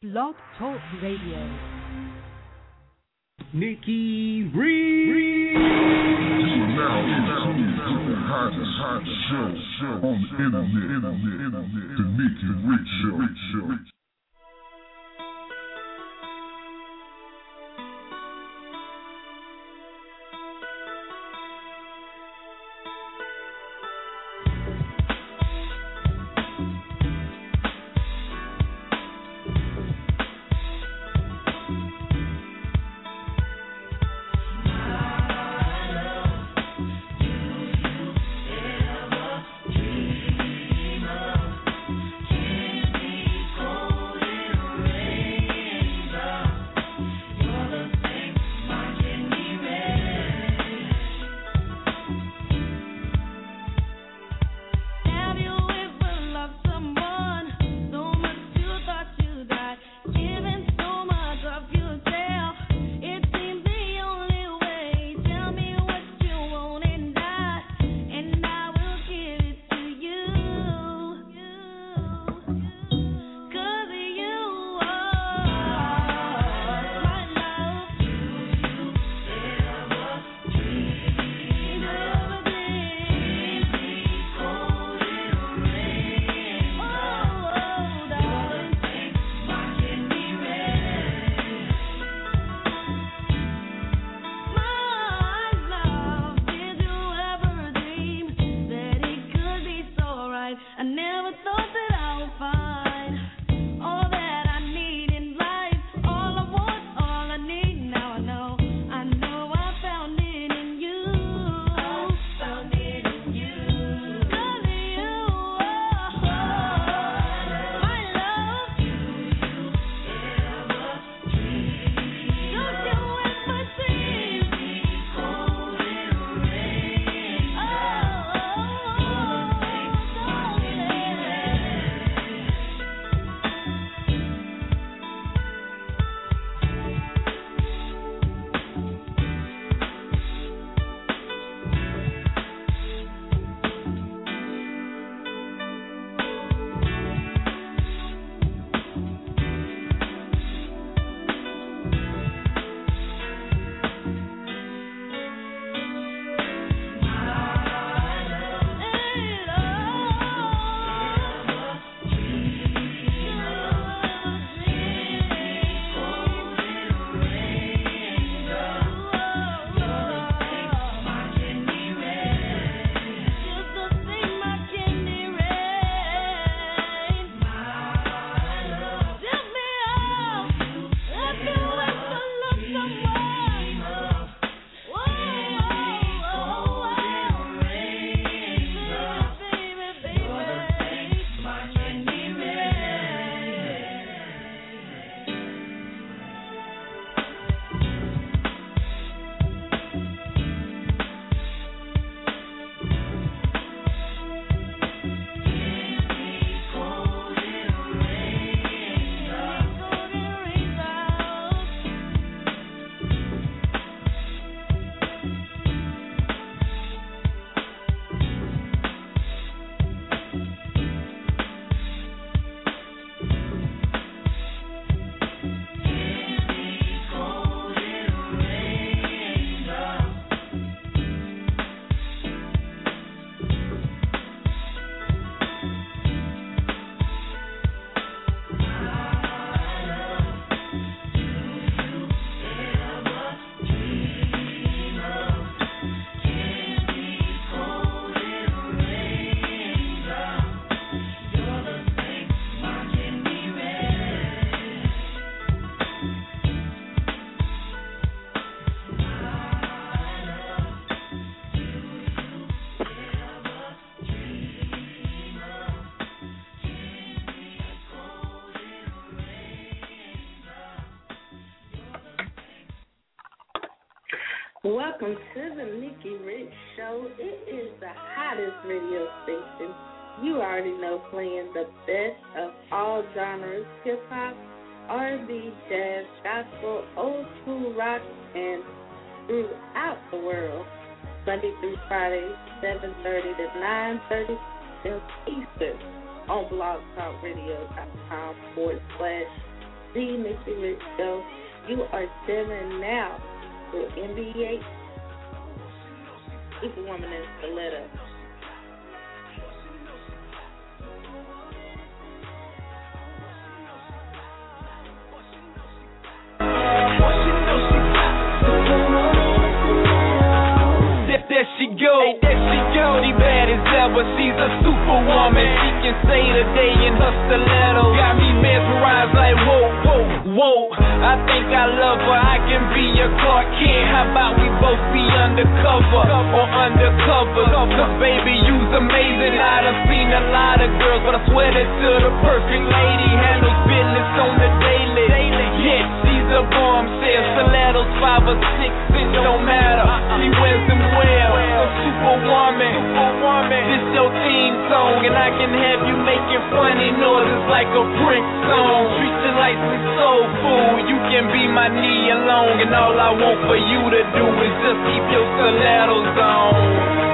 Blog Talk Radio. Nikki Reed. Now the hottest show on the internet. The Nikki Reed Show. Welcome to the Nikki Rich Show. It is the hottest radio station. You already know, playing the best of all genres: hip-hop, R&B, jazz, gospel, old school rock, and throughout the world. Monday through Friday, 7:30 to 9:30 Eastern on blogtalkradio.com/. The Nikki Rich Show. You are jamming now with NBA Superwoman and Stiletto. There she go, she bad as ever, she's a superwoman. She can say the day in her stiletto. Got me mesmerized like whoa, whoa, whoa. I think I love her, I can be your Clark Kent. How about we both be undercover or undercover? Cause baby, you's amazing. I done seen a lot of girls, but I swear that you're the perfect lady. Handles business on the daily. Yeah, she's a bombshell. Stilettos 5 or 6 inch, don't matter. She wears them well. Superwoman, this your theme song, and I can have you making funny noises like a Prince song. Treat you like some soul food. You can be my knee alone, and all I want for you to do is just keep your stilettos on.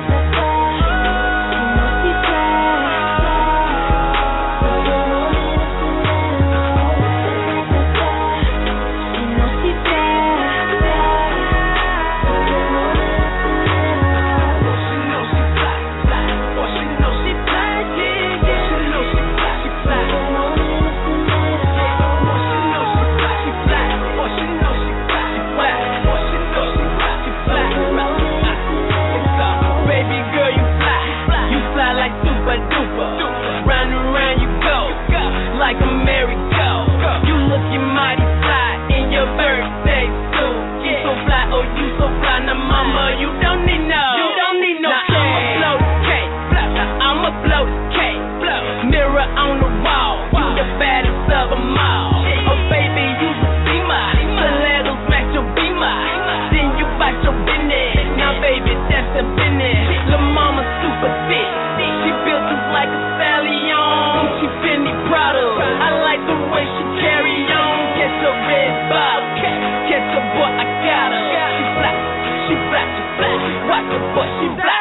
Like a merry-go, you looking mighty fly in your birthday suit. You so fly, oh you so fly, now mama, you don't need no now cake. I'ma blow this cake, mirror on the wall, you the baddest of them all. Oh baby, you the beamer, stilettos match your beamer, then you bite your business. Now baby, that's the business. Lil' mama super thick, she built just like a stallion. She Fendi Prada, I like the way she carry on. Catch a red bottle, catch a boy, I got her. She fly, watch the boy, she fly.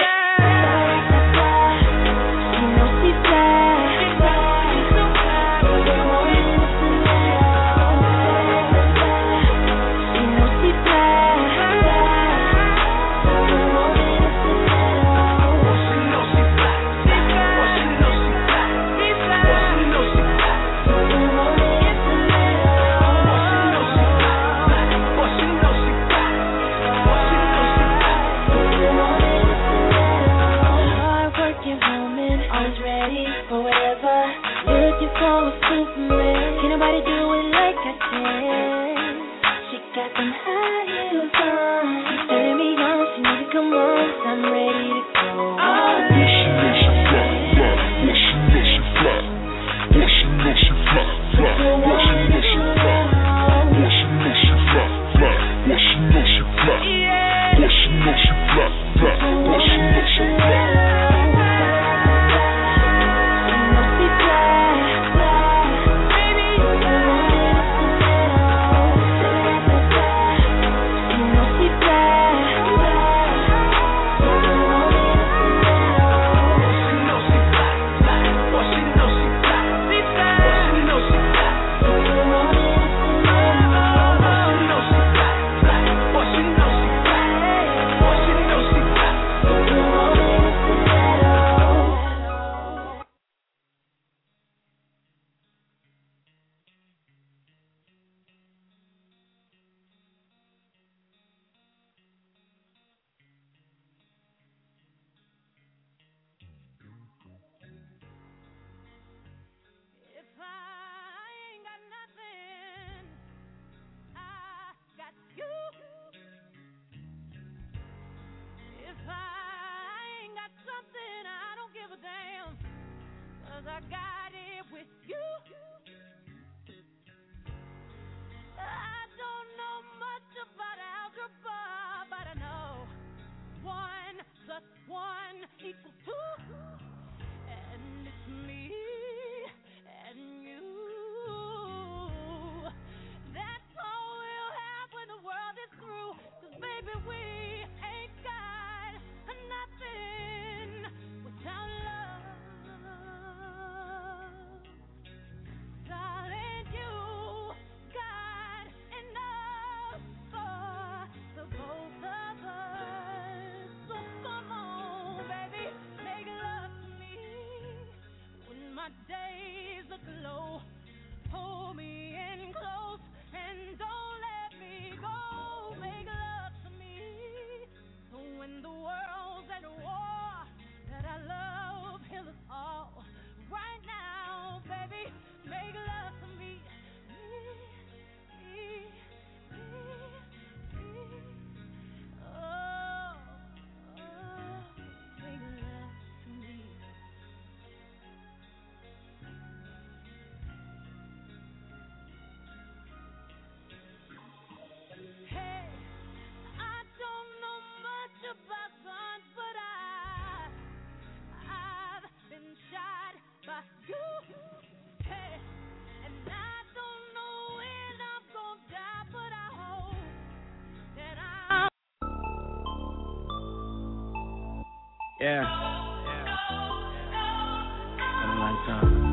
I got it with you. I don't know much about algebra, but I know 1 plus 1 equals 2. And it's me and you. That's all we'll have when the world is through. 'Cause baby, we ain't got nothing without love. Yeah. Been a long time.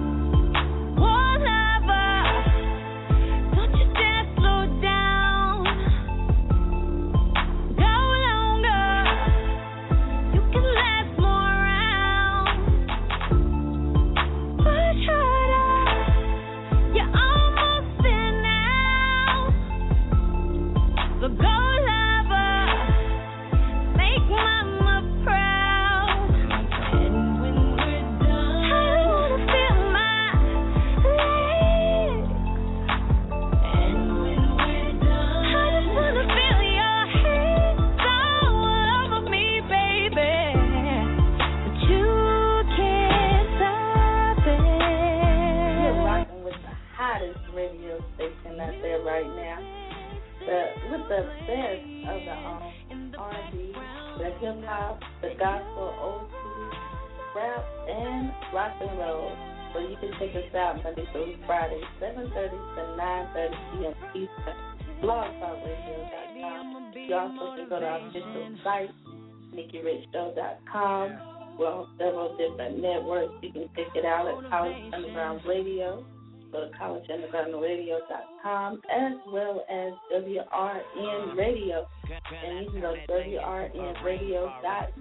With the best of the R&B, the hip hop, the gospel, old school, rap, and rock and roll. So you can check us out Monday through Friday, 7:30 to 9:30 p.m. Eastern. blogtalkradio.com. You also can go to our official site, NikkiRichShow.com. We're on several different networks. You can check it out at College Underground Radio. Go to collegeundergroundradio.com as well as WRN Radio. And you can go to WRNradio.us.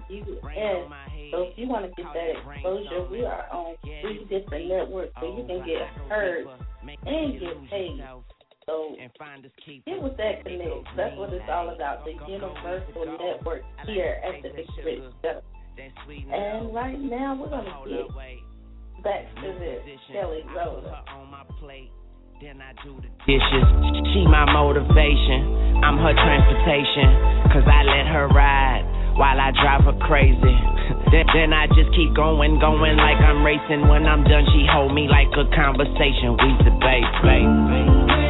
So if you want to get that exposure, we are on 3 different networks so you can get heard and get paid. So get with that connect. That's what it's all about, the universal network here at the Nikki Rich Show. And right now we're going to get back to this Kelly Rowland. Then I do the dishes. She my motivation. I'm her transportation. Cause I let her ride while I drive her crazy. Then I just keep going like I'm racing. When I'm done, she hold me like a conversation. We debate, baby.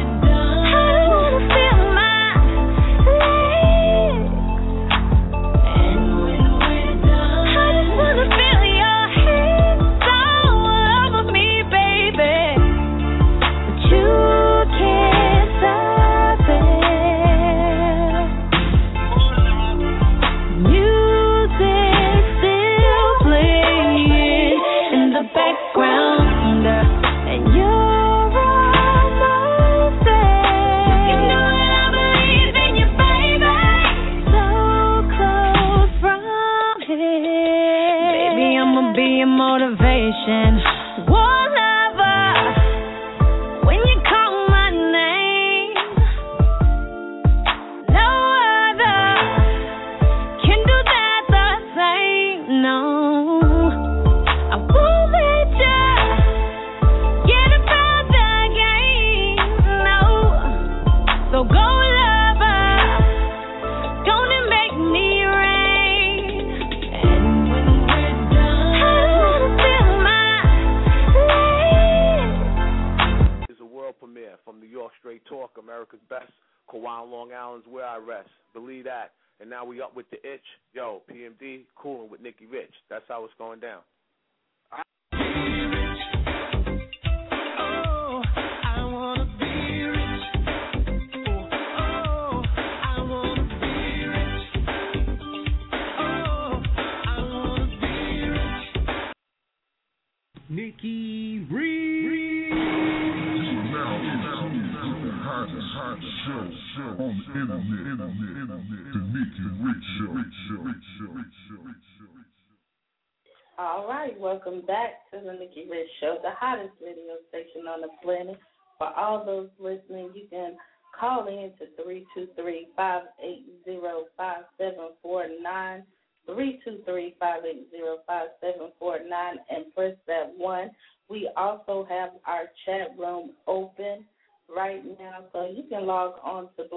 Nikki Rich. Now the hottest show on the internet. The Nikki Rich Show. All right, welcome back to the Nikki Rich Show, the hottest radio station on the planet. For all those listening, you can call in to 323-580-5749. 323-580-5749 and press that 1. We also have our chat room open right now, so you can log on to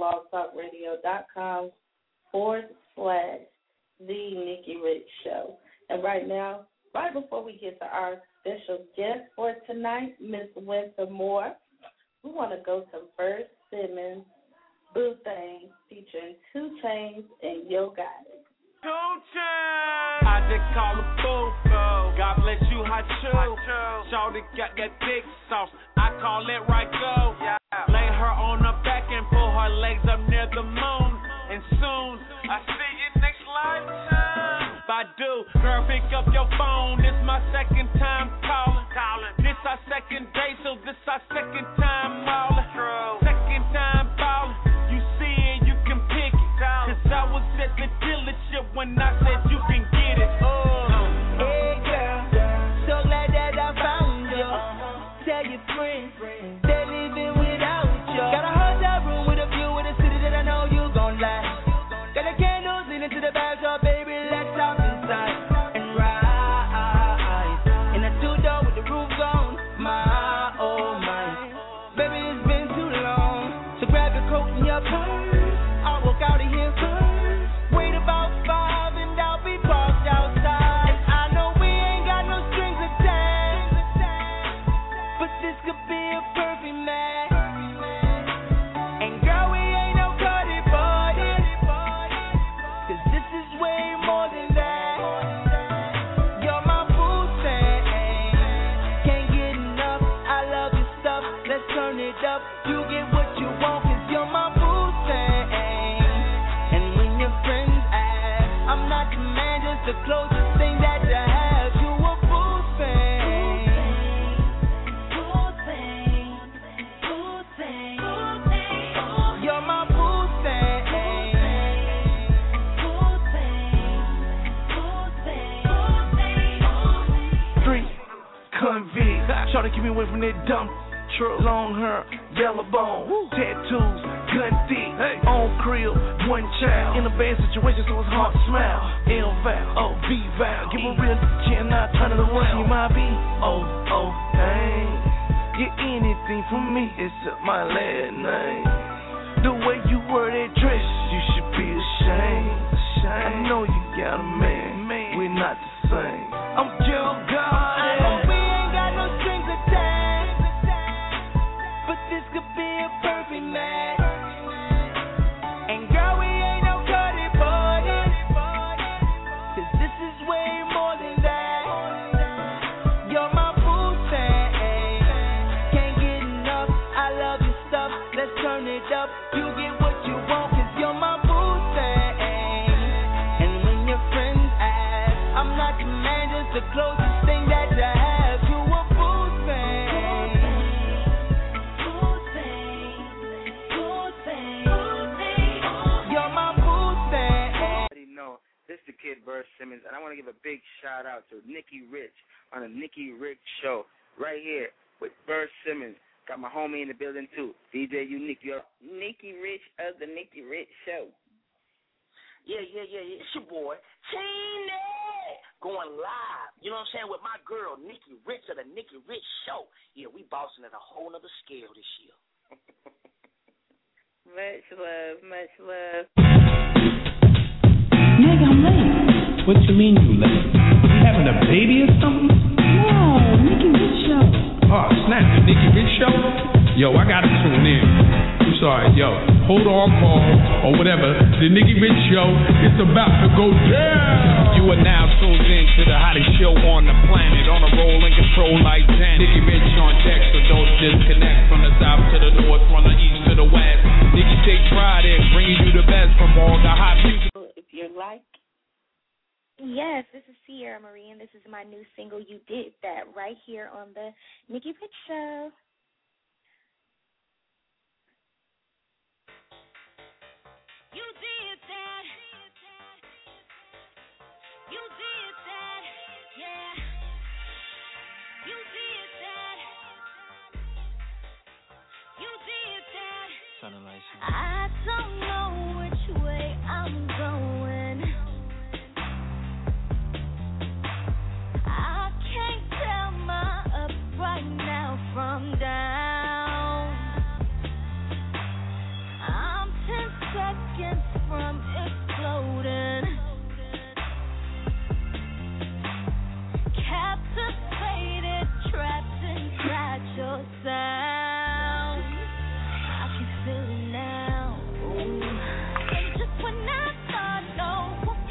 blogtalkradio.com/The Nikki Rich Show. And right now, right before we get to our special guest for tonight, Miss Winter Moore, we want to go to Bert Simmons, Boo Thing, featuring 2 Chainz and Yo Gotti. 2 Chainz. I just call her boo. God bless you, hot chew. Shawty got that thick sauce. I call it right go. Lay her on her back and pull her legs up near the moon. And soon I see you next lifetime. Badu, Girl, pick up your phone. This my second time calling. This our second day, so this our second time mauling. Second time ballin'. You see it, you can pick it. Cause I was at the dealership when I said you can get it. Hey girl, so glad that I found you. Tell your friends they're living without you. Got a hotel room with a view of the city that I know you gon' like. Got the candles leaning to the back door, baby, let's hop inside and ride. In a two-door with the roof gone, my oh my. Baby, it's been too long, so grab your coat and your purse. I'll walk out of here first. Wait about 5 and I'll be parked outside. And I know we ain't got no strings attached, but this could be a perfect match. And girl, we ain't no cutty party, cause this is way more than that. You're my boo thing, can't get enough. I love your stuff, let's turn it up. You get what you want, cause you're my boo thing. And when your friends ask, I'm not the man, just the closest thing that you have to a boo thing. You're my boo thing. Street convict, try to keep me away from that dumb. Long hair, yellow bone, tattoos, gun thick, on crib, one child. In a bad situation, so it's hard to smile. L-Val, oh, B-Val, give a real chin, I turn it around. You might be, oh, dang. Get anything from me except my last name. The way you wear that dress, you should be ashamed. I know you got a man, we're not the same. I'm Joe God. We ain't got no strings attached, but this could be a perfect match. And girl, we ain't no cutty party, cause this is way more than that. You're my boo thing, can't get enough. I love your stuff, let's turn it up. You get what you want, cause you're my boo thing. And when your friends ask, I'm not the man, just the closest thing that you have to a boo thing. You're my boo thing. already know this is the kid Burr Simmons, and I want to give a big shout out to Nikki Rich on the Nikki Rich Show right here with Burr Simmons. Got my homie in the building too, DJ Unique. You're Nikki Rich of the Nikki Rich Show. Yeah. It's your boy, Tina, going live, you know what I'm saying, with my girl, Nikki Rich of the Nikki Rich Show. Yeah, we bossing at a whole nother scale this year. Much love, much love. Nigga, I'm late. What you mean you late? You having a baby or something? No, Nikki Rich Show. Oh, snap, the Nikki Rich Show? Yo, I gotta tune in. I'm sorry, yo. Hold on, call, or whatever. The Nikki Rich Show is about to go down. You are now tuned in to the hottest show on the planet. On a roll and control like Janet. Nikki Rich on deck, so don't disconnect. From the south to the north, from the east to the west. Nikki take pride in bringing you the best from all the hot music. If you're like, yes, this is Sierra Marie, and this is my new single, You Did That, right here on the Nikki Rich Show. You did that. You did that. Yeah. You did that. You did that. I don't know which way I'm going. I can't tell my up right now from down. I'm 10 seconds from exploding. Captivated, trapped inside your sound. I can feel it now. Ooh. And just when I thought no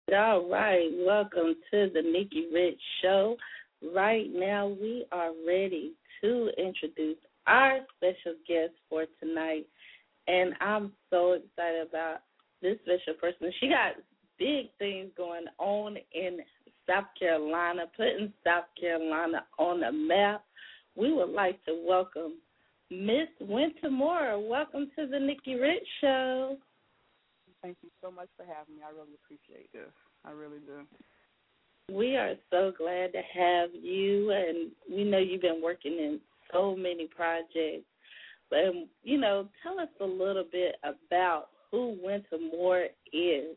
All right, welcome to the Nikki Rich Show. Right now, we are ready to introduce our special guest for tonight, and I'm so excited about this special person. She got big things going on in South Carolina, putting South Carolina on the map. We would like to welcome Miss Winter Moore. Welcome to the Nikki Rich Show. Thank you so much for having me. I really appreciate this. I really do. We are so glad to have you, and we know you've been working in so many projects. But, tell us a little bit about who Winter Moore is.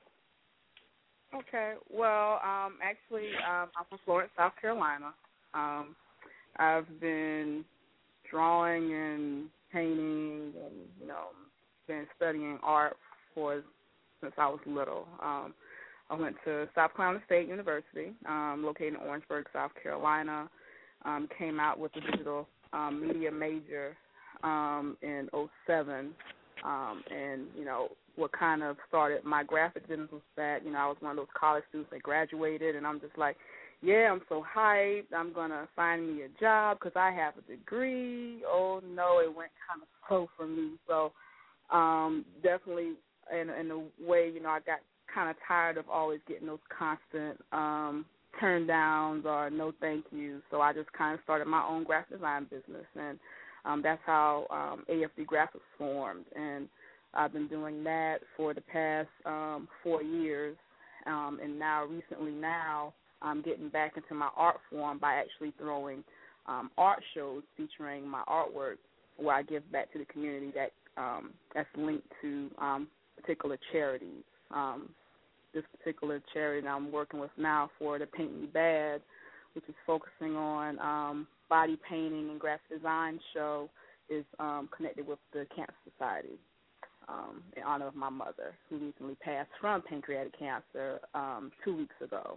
Okay. Well, actually, I'm from Florence, South Carolina. I've been drawing and painting and, been studying art since I was little. I went to South Carolina State University, located in Orangeburg, South Carolina. Came out with a digital media major in '07. And, what kind of started my graphic business was that, I was one of those college students that graduated, and I'm just like, yeah, I'm so hyped. I'm going to find me a job because I have a degree. Oh, no, it went kind of slow for me. So definitely in a way, I got kind of tired of always getting those constant turn downs or no thank yous. So I just kind of started my own graphic design business, and that's how AFD Graphics formed. And I've been doing that for the past 4 years, and recently I'm getting back into my art form by actually throwing art shows featuring my artwork, where I give back to the community that's linked to particular charities. This particular charity that I'm working with now for the Paint Me Bad, which is focusing on body painting and graphic design show, is connected with the Cancer Society in honor of my mother, who recently passed from pancreatic cancer 2 weeks ago.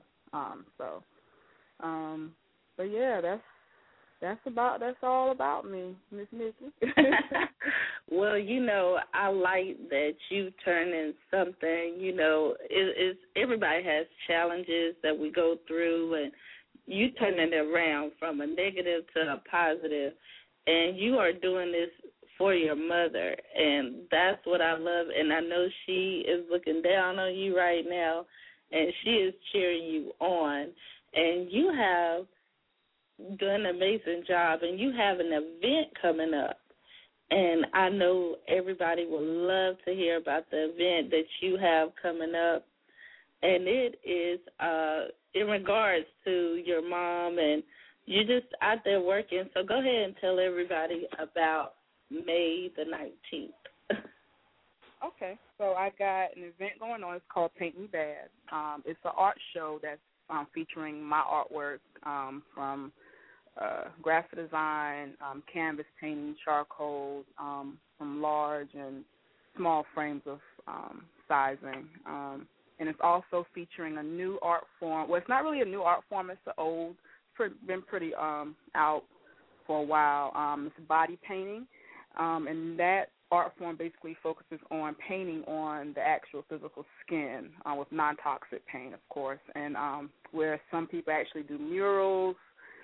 But yeah, that's all about me, Miss Nikki. Well, I like that you turn in something. It's everybody has challenges that we go through, and you turning it around from a negative to a positive, and you are doing this for your mother, and that's what I love. And I know she is looking down on you right now, and she is cheering you on. And you have done an amazing job, and you have an event coming up. And I know everybody would love to hear about the event that you have coming up. And it is in regards to your mom, and you're just out there working. So go ahead and tell everybody about May the 19th. Okay. So I got an event going on. It's called Paint Me Bad. It's an art show that's featuring my artwork from graphic design, canvas painting, charcoal, from large and small frames of sizing. And it's also featuring a new art form. Well, it's not really a new art form. It's been pretty out for a while. It's body painting. And that art form basically focuses on painting on the actual physical skin with non-toxic paint, of course. And where some people actually do murals,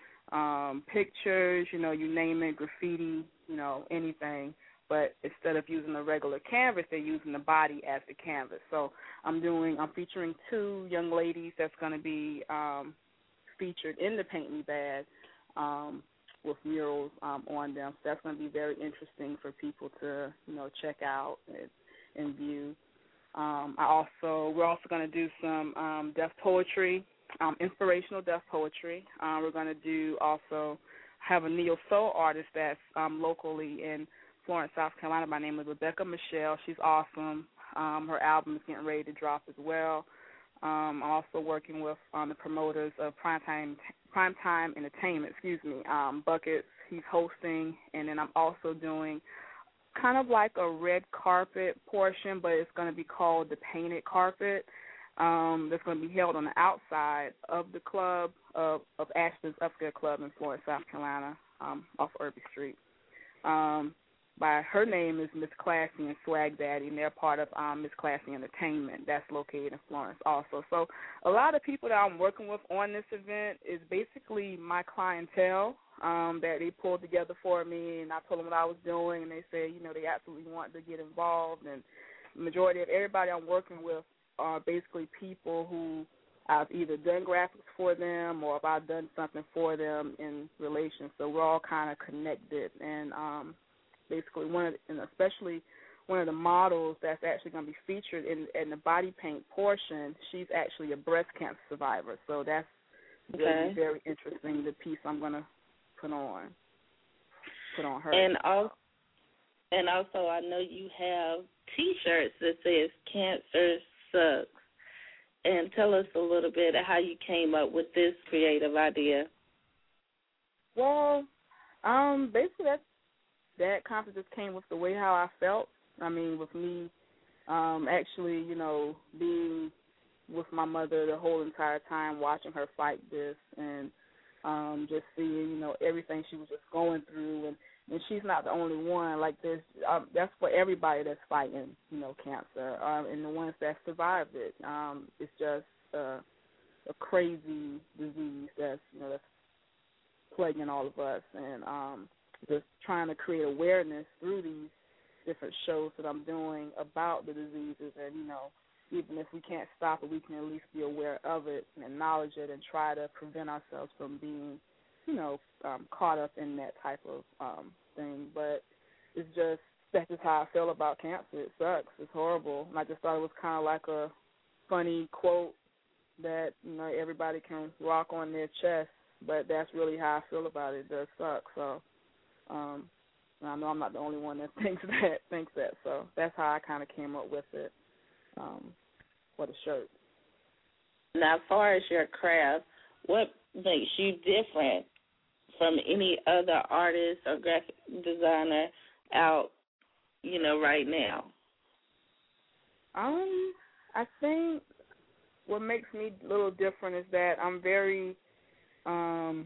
pictures, you name it, graffiti, anything. But instead of using a regular canvas, they're using the body as the canvas. So I'm featuring 2 young ladies that's going to be featured in the Paint Me Bad with murals on them. So that's going to be very interesting for people to, check out and view. We're also going to do some deaf poetry, inspirational deaf poetry. We're going to also have a neo-soul artist that's locally in Florence, South Carolina, by the name of Rebecca Michelle. She's awesome. Her album is getting ready to drop as well. I'm also working with the promoters of Primetime Entertainment, Buckets. He's hosting, and then I'm also doing kind of like a red carpet portion, but it's going to be called the Painted Carpet. That's going to be held on the outside of the club of Ashton's Upscale Club in Florence, South Carolina, off Irby Street. by her name is Miss Classy and Swag Daddy, and they're part of Miss Classy Entertainment. That's located in Florence also. So a lot of people that I'm working with on this event is basically my clientele that they pulled together for me, and I told them what I was doing, and they said, they absolutely want to get involved. And the majority of everybody I'm working with are basically people who I've either done graphics for them or if I've done something for them in relation. So we're all kind of connected, and basically especially one of the models that's actually going to be featured in the body paint portion, she's actually a breast cancer survivor. So that's going to be very interesting, the piece I'm going to put on her. And also I know you have T-shirts that says Cancer Sucks. And tell us a little bit of how you came up with this creative idea. Well, basically that concept just came with the way how I felt. I mean, with me actually, being with my mother the whole entire time, watching her fight this, and just seeing, everything she was just going through, and she's not the only one. Like this, that's for everybody that's fighting, cancer, and the ones that survived it. It's just a crazy disease that's plaguing all of us, and just trying to create awareness through these different shows that I'm doing about the diseases, and even if we can't stop it, we can at least be aware of it and acknowledge it and try to prevent ourselves from being, caught up in that type of thing. But that's just how I feel about cancer. It sucks. It's horrible. And I just thought it was kind of like a funny quote that, everybody can rock on their chest, but that's really how I feel about it. It does suck. So I know I'm not the only one that thinks that. So that's how I kind of came up with it for the shirt. Now, as far as your craft, what makes you different from any other artist or graphic designer out, right now? I think what makes me a little different is that I'm very, I'm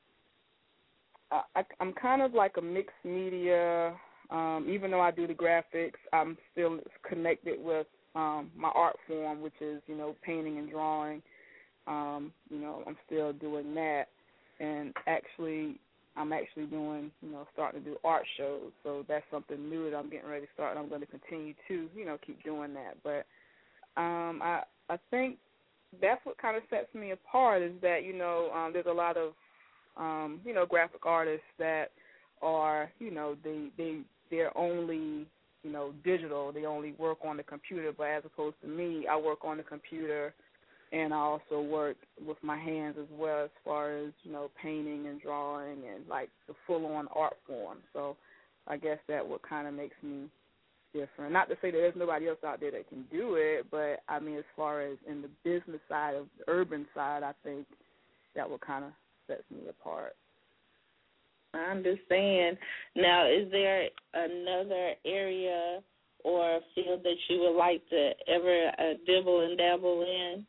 kind of like a mixed media. Even though I do the graphics, I'm still connected with my art form, which is, painting and drawing. I'm still doing that. And I'm actually doing, starting to do art shows. So that's something new that I'm getting ready to start, and I'm going to continue to, keep doing that. But I think that's what kind of sets me apart is that, there's a lot of, graphic artists that are, they're only, digital. They only work on the computer. But as opposed to me, I work on the computer, and I also work with my hands as well as far as, painting and drawing and, like, the full-on art form. So I guess that what kind of makes me different. Not to say that there's nobody else out there that can do it, but, I mean, as far as in the business side of the urban side, I think that what kind of sets me apart. I understand. Now, is there another area or field that you would like to ever dibble and dabble in?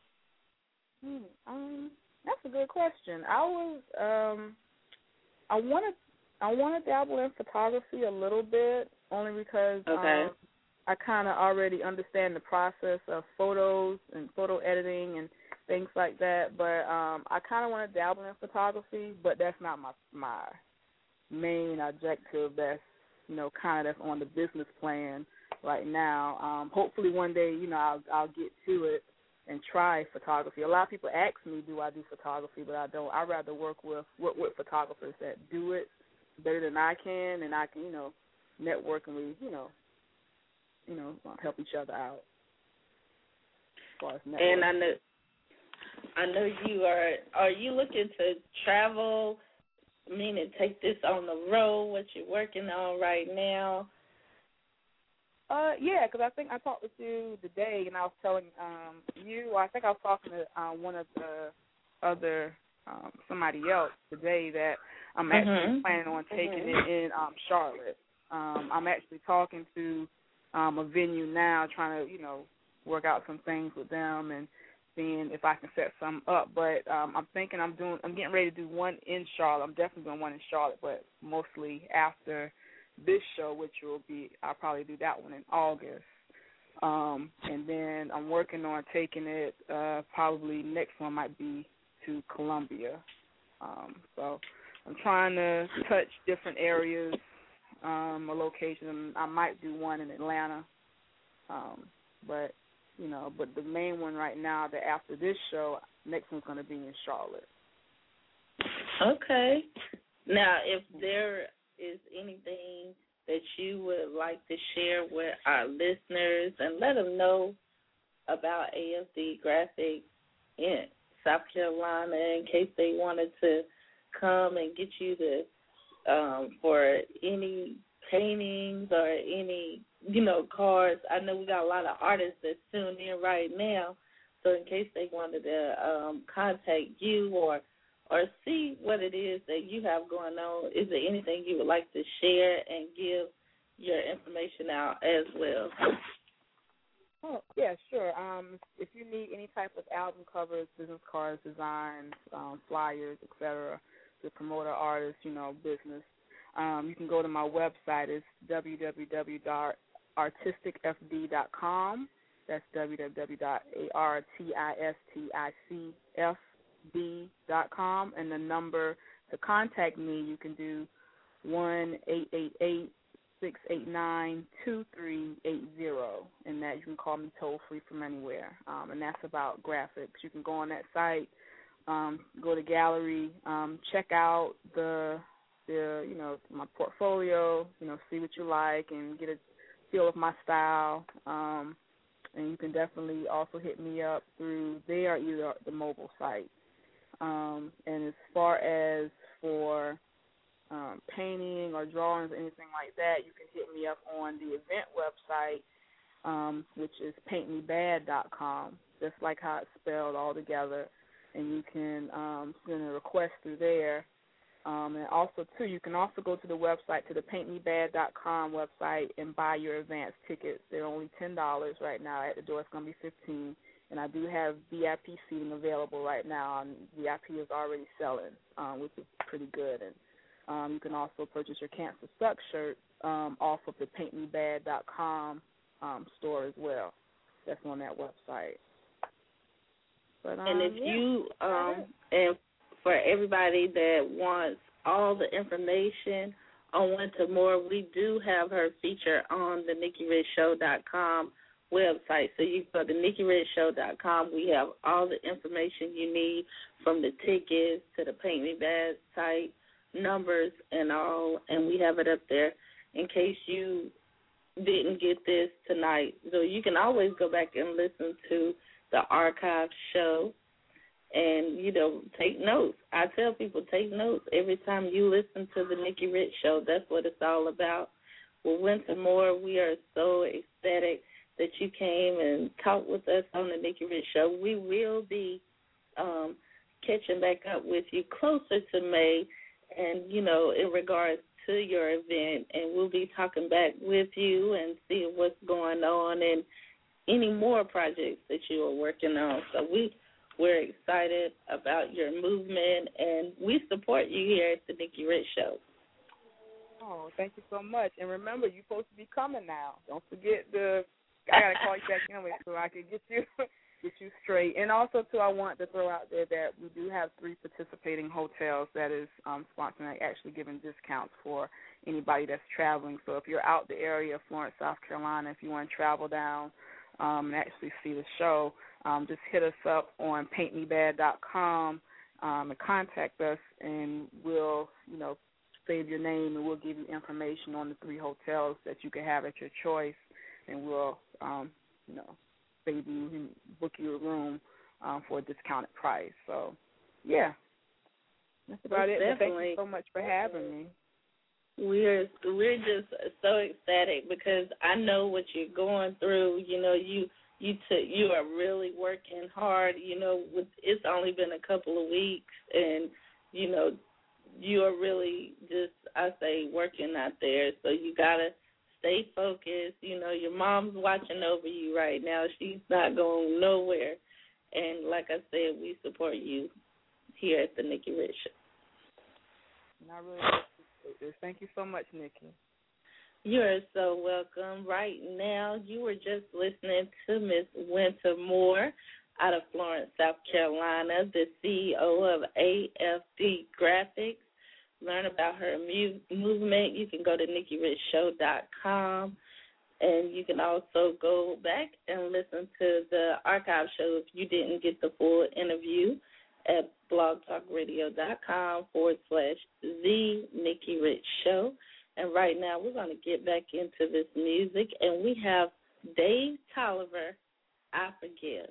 That's a good question. I want to dabble in photography a little bit, only because I kind of already understand the process of photos and photo editing and things like that. But I kind of want to dabble in photography, but that's not my main objective. That's kind of that's on the business plan right now. Hopefully one day I'll get to it and try photography. A lot of people ask me, do I do photography, but I don't. I'd rather work with photographers that do it better than I can, and I can, network and we, help each other out. As far as networking. And I know you are you looking to travel, meaning take this on the road, what you're working on right now? Yeah, because I think I talked with you today, and I was telling you, I think I was talking to one of the other, somebody else today that I'm actually planning on taking it in Charlotte. I'm actually talking to a venue now, trying to, work out some things with them and seeing if I can set some up. But I'm thinking I'm getting ready to do one in Charlotte. I'm definitely doing one in Charlotte, but mostly after this show, which I'll probably do that one in August. And then I'm working on taking it, probably next one might be to Columbia. So I'm trying to touch different areas, a location. I might do one in Atlanta, but the main one right now, that after this show, next one's going to be in Charlotte. Okay. Now, if there is anything that you would like to share with our listeners and let them know about AFD Graphics in South Carolina in case they wanted to come and get you for any paintings or any, cards. I know we got a lot of artists that's tuned in right now, so in case they wanted to contact you or see what it is that you have going on, is there anything you would like to share and give your information out as well? Oh, yeah, sure. If you need any type of album covers, business cards, designs, flyers, etc., to promote our artist, business, you can go to my website. It's www.artisticfd.com. That's www.artisticfd.com. And the number to contact me, you can do 1-888-689-2380, and that you can call me toll free from anywhere. And that's about graphics. You can go on that site, go to gallery, check out the my portfolio, see what you like and get a feel of my style. And you can definitely also hit me up through there, either the mobile site. And as far as for painting or drawings or anything like that, you can hit me up on the event website, which is paintmebad.com, just like how it's spelled all together. And you can send a request through there. And also, too, you can also go to the website, to the paintmebad.com website, and buy your advance tickets. They're only $10 right now. At the door, it's going to be $15. And I do have VIP seating available right now, and VIP is already selling, which is pretty good. And you can also purchase your Cancer Sucks shirt off of the paintmebad.com store as well. That's on that website. But, and if you and for everybody that wants all the information on Winter Moore, we do have her feature on the NikkiRichShow.com website. So you go to NikkiRichShow.com. We have all the information you need, from the tickets to the Paint Me Bad site, numbers and all, and we have it up there in case you didn't get this tonight. So you can always go back and listen to the archive show and, take notes. I tell people, take notes every time you listen to the Nikki Rich Show. That's what it's all about. With Winter Moore, we are so ecstatic that you came and talked with us on the Nikki Rich Show. We will be catching back up with you closer to May and, in regards to your event, and we'll be talking back with you and seeing what's going on and any more projects that you are working on. So we're excited about your movement, and we support you here at the Nikki Rich Show. Oh, thank you so much. And remember, you're supposed to be coming now. Don't forget I got to call you back anyway so I can get you straight. And also, too, I want to throw out there that we do have 3 participating hotels that is sponsoring, actually giving discounts for anybody that's traveling. So if you're out the area of Florence, South Carolina, if you want to travel down and actually see the show, just hit us up on paintmebad.com and contact us, and we'll, save your name, and we'll give you information on the 3 hotels that you can have at your choice, and we'll, save you and book you a room for a discounted price. So, yeah, that's about it. Thank you so much for having me. We're just so ecstatic because I know what you're going through. You are really working hard. It's only been a couple of weeks, and you are really just, I say, working out there. So you gotta stay focused. Your mom's watching over you right now. She's not going nowhere. And like I said, we support you here at the Nikki Rich Show. And I really appreciate this. Thank you so much, Nikki. You are so welcome. Right now, you were just listening to Miss Winter Moore out of Florence, South Carolina, the CEO of AFD Graphics. Learn about her movement. You can go to NikkiRichShow.com, and you can also go back and listen to the archive show if you didn't get the full interview at blogtalkradio.com/The Nikki Rich Show. And right now, we're going to get back into this music, and we have Dave Tolliver, I Forgive.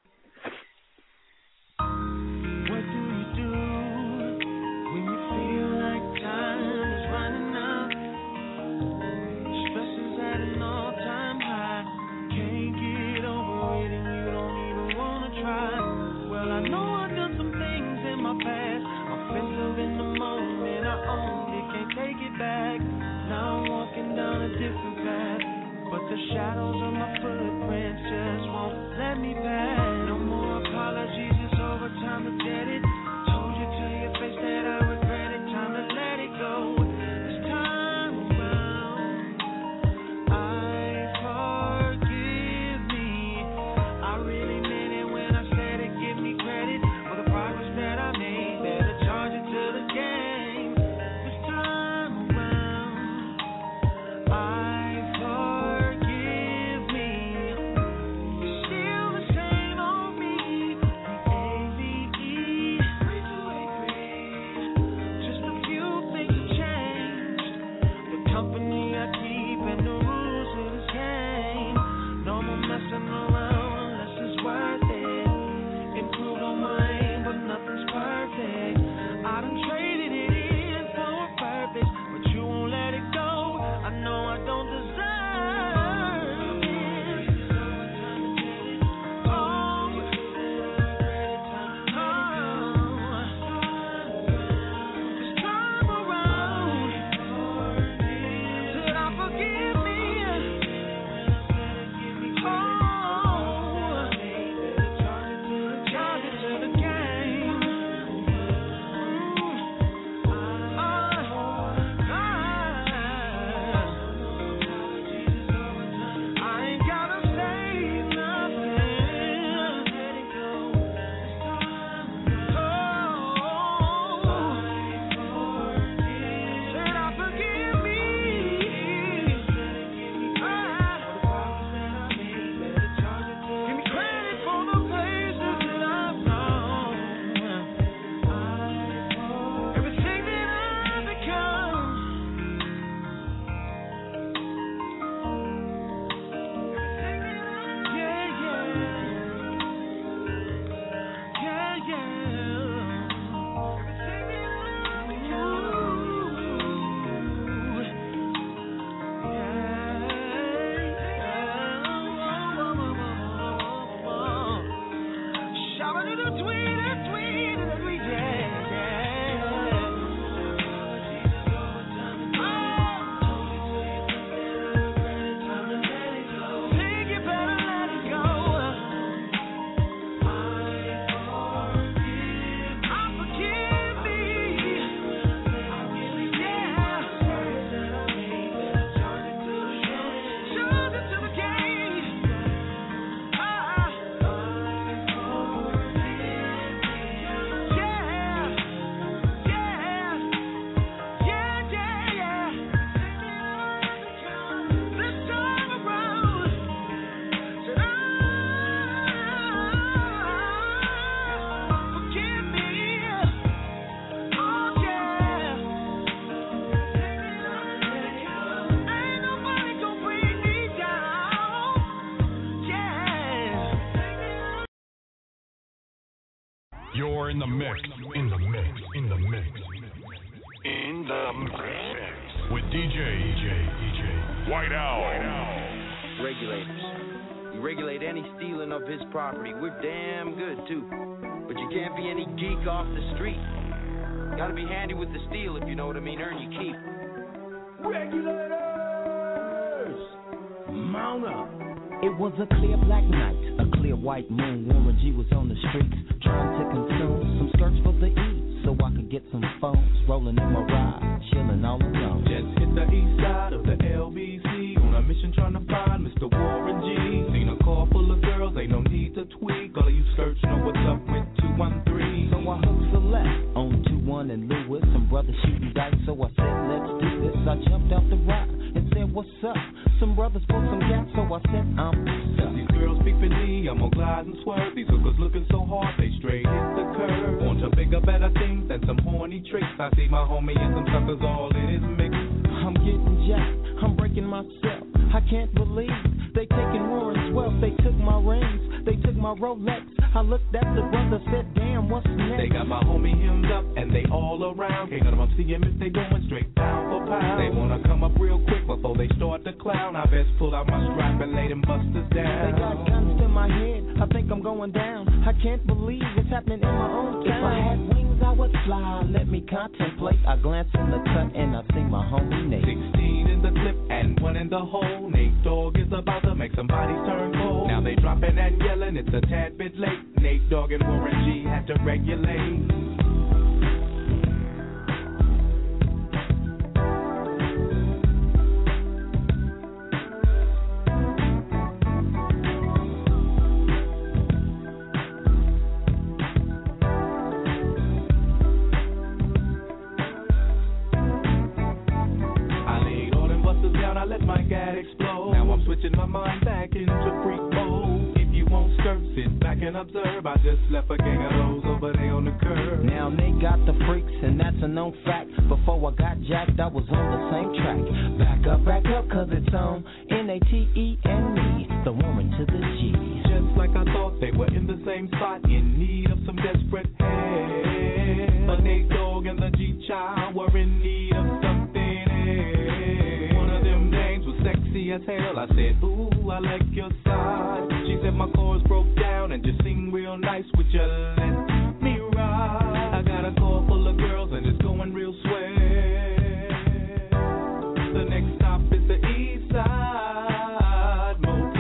What do you do when you feel like time is running out? Stress is at an all-time high. Can't get over it, and you don't even want to try. Well, I know I've done some things in my past. Offensive in the moment, I owned it, can't take it back. Now I'm walking down a different path, but the shadows of my footprints just won't let me pass. No more apologies, it's over, time to get it. Told you to your face that I regret it, time to let it go. This time around, I forgive me. I really meant it when I said it, give me credit for the progress that I made. Better charge it to the game. This time around, I forgive me. Still the same old me, the AVE, just a few things have changed. The company I keep and the rules of this game. No more messing around unless it's worth it. Improved on my aim, but nothing's perfect. I done traded it in for a purpose, but you won't let it go. I know I don't deserve it. Oh, this time around, said I forgive me. Oh, charge it to the game. I ain't gotta say nothing. Said I forgive me. Give me credit for the places that I've gone. Everything that I've become. You're in the mix, in the mix, in the mix, in the mix with DJ White Owl. Regulators. You regulate any stealing of his property. We're damn good too. But you can't be any geek off the street. Gotta be handy with the steel, if you know what I mean. Earn your keep. Regulators! Mount up. It was a clear black night, a clear white moon. Warren G was on the streets trying to consume some skirts for the E. So so I can get some phones, rolling in my ride, chilling all alone. Just hit the east side of the LBC on a mission trying to find Mr. Warren G. Seen a car full of girls, ain't no need to tweak. All of you search know what's up with 213. So I hooked the left on 21 and Lewis. Some brothers shooting dice, so I said, let's do this. I jumped out the ride and said, what's up? Some brothers pulled some gas, so I said, I'm stuck. These girls peeping me, I'm gonna glide and swerve. These hookers looking so hard, they straight hit the curve. Want to bigger, better things than some horny tricks. I see my homie and some suckers all in his mix. I'm getting jacked, I'm breaking myself. I can't believe they taking Warren's wealth. They took my rings, they took my Rolex. I looked at the brother, said, damn, what's next? They got my homie hemmed up and they all around. Can't none of them see him if they going straight pound for pound. They wanna come up real quick before they start to clown. I best pull out my strap and lay them busters down. They got guns in my head, I think I'm going down. I can't believe it's happening in my own town. If I had wings, I would fly, let me contemplate. I glance in the cut and I see my homie Nate. 16 in the clip and 1 in the hole. Nate Dogg is about to make some bodies turn cold. Now they dropping and yelling, it's a tad bit late. Nate Dogg and Warren G had to regulate. I let my gat explode. Now I'm switching my mind back into freak mode. If you won't skirt, sit back and observe. I just left a gang of those over there on the curb. Now they got the freaks, and that's a known fact. Before I got jacked, I was on the same track. Back up, cause it's on N-A-T-E and me, the Warren to the G. Just like I thought, they were in the same spot, in need of some desperate help. But Nate Dogg and the G-Child were in need of something else. One of them names was sexy as hell. I said, ooh, I like your side. She said my chords broke down and just sing real nice. Would you let me ride? I got a car full of girls and it's going real swell. The next stop is the East Side Motel.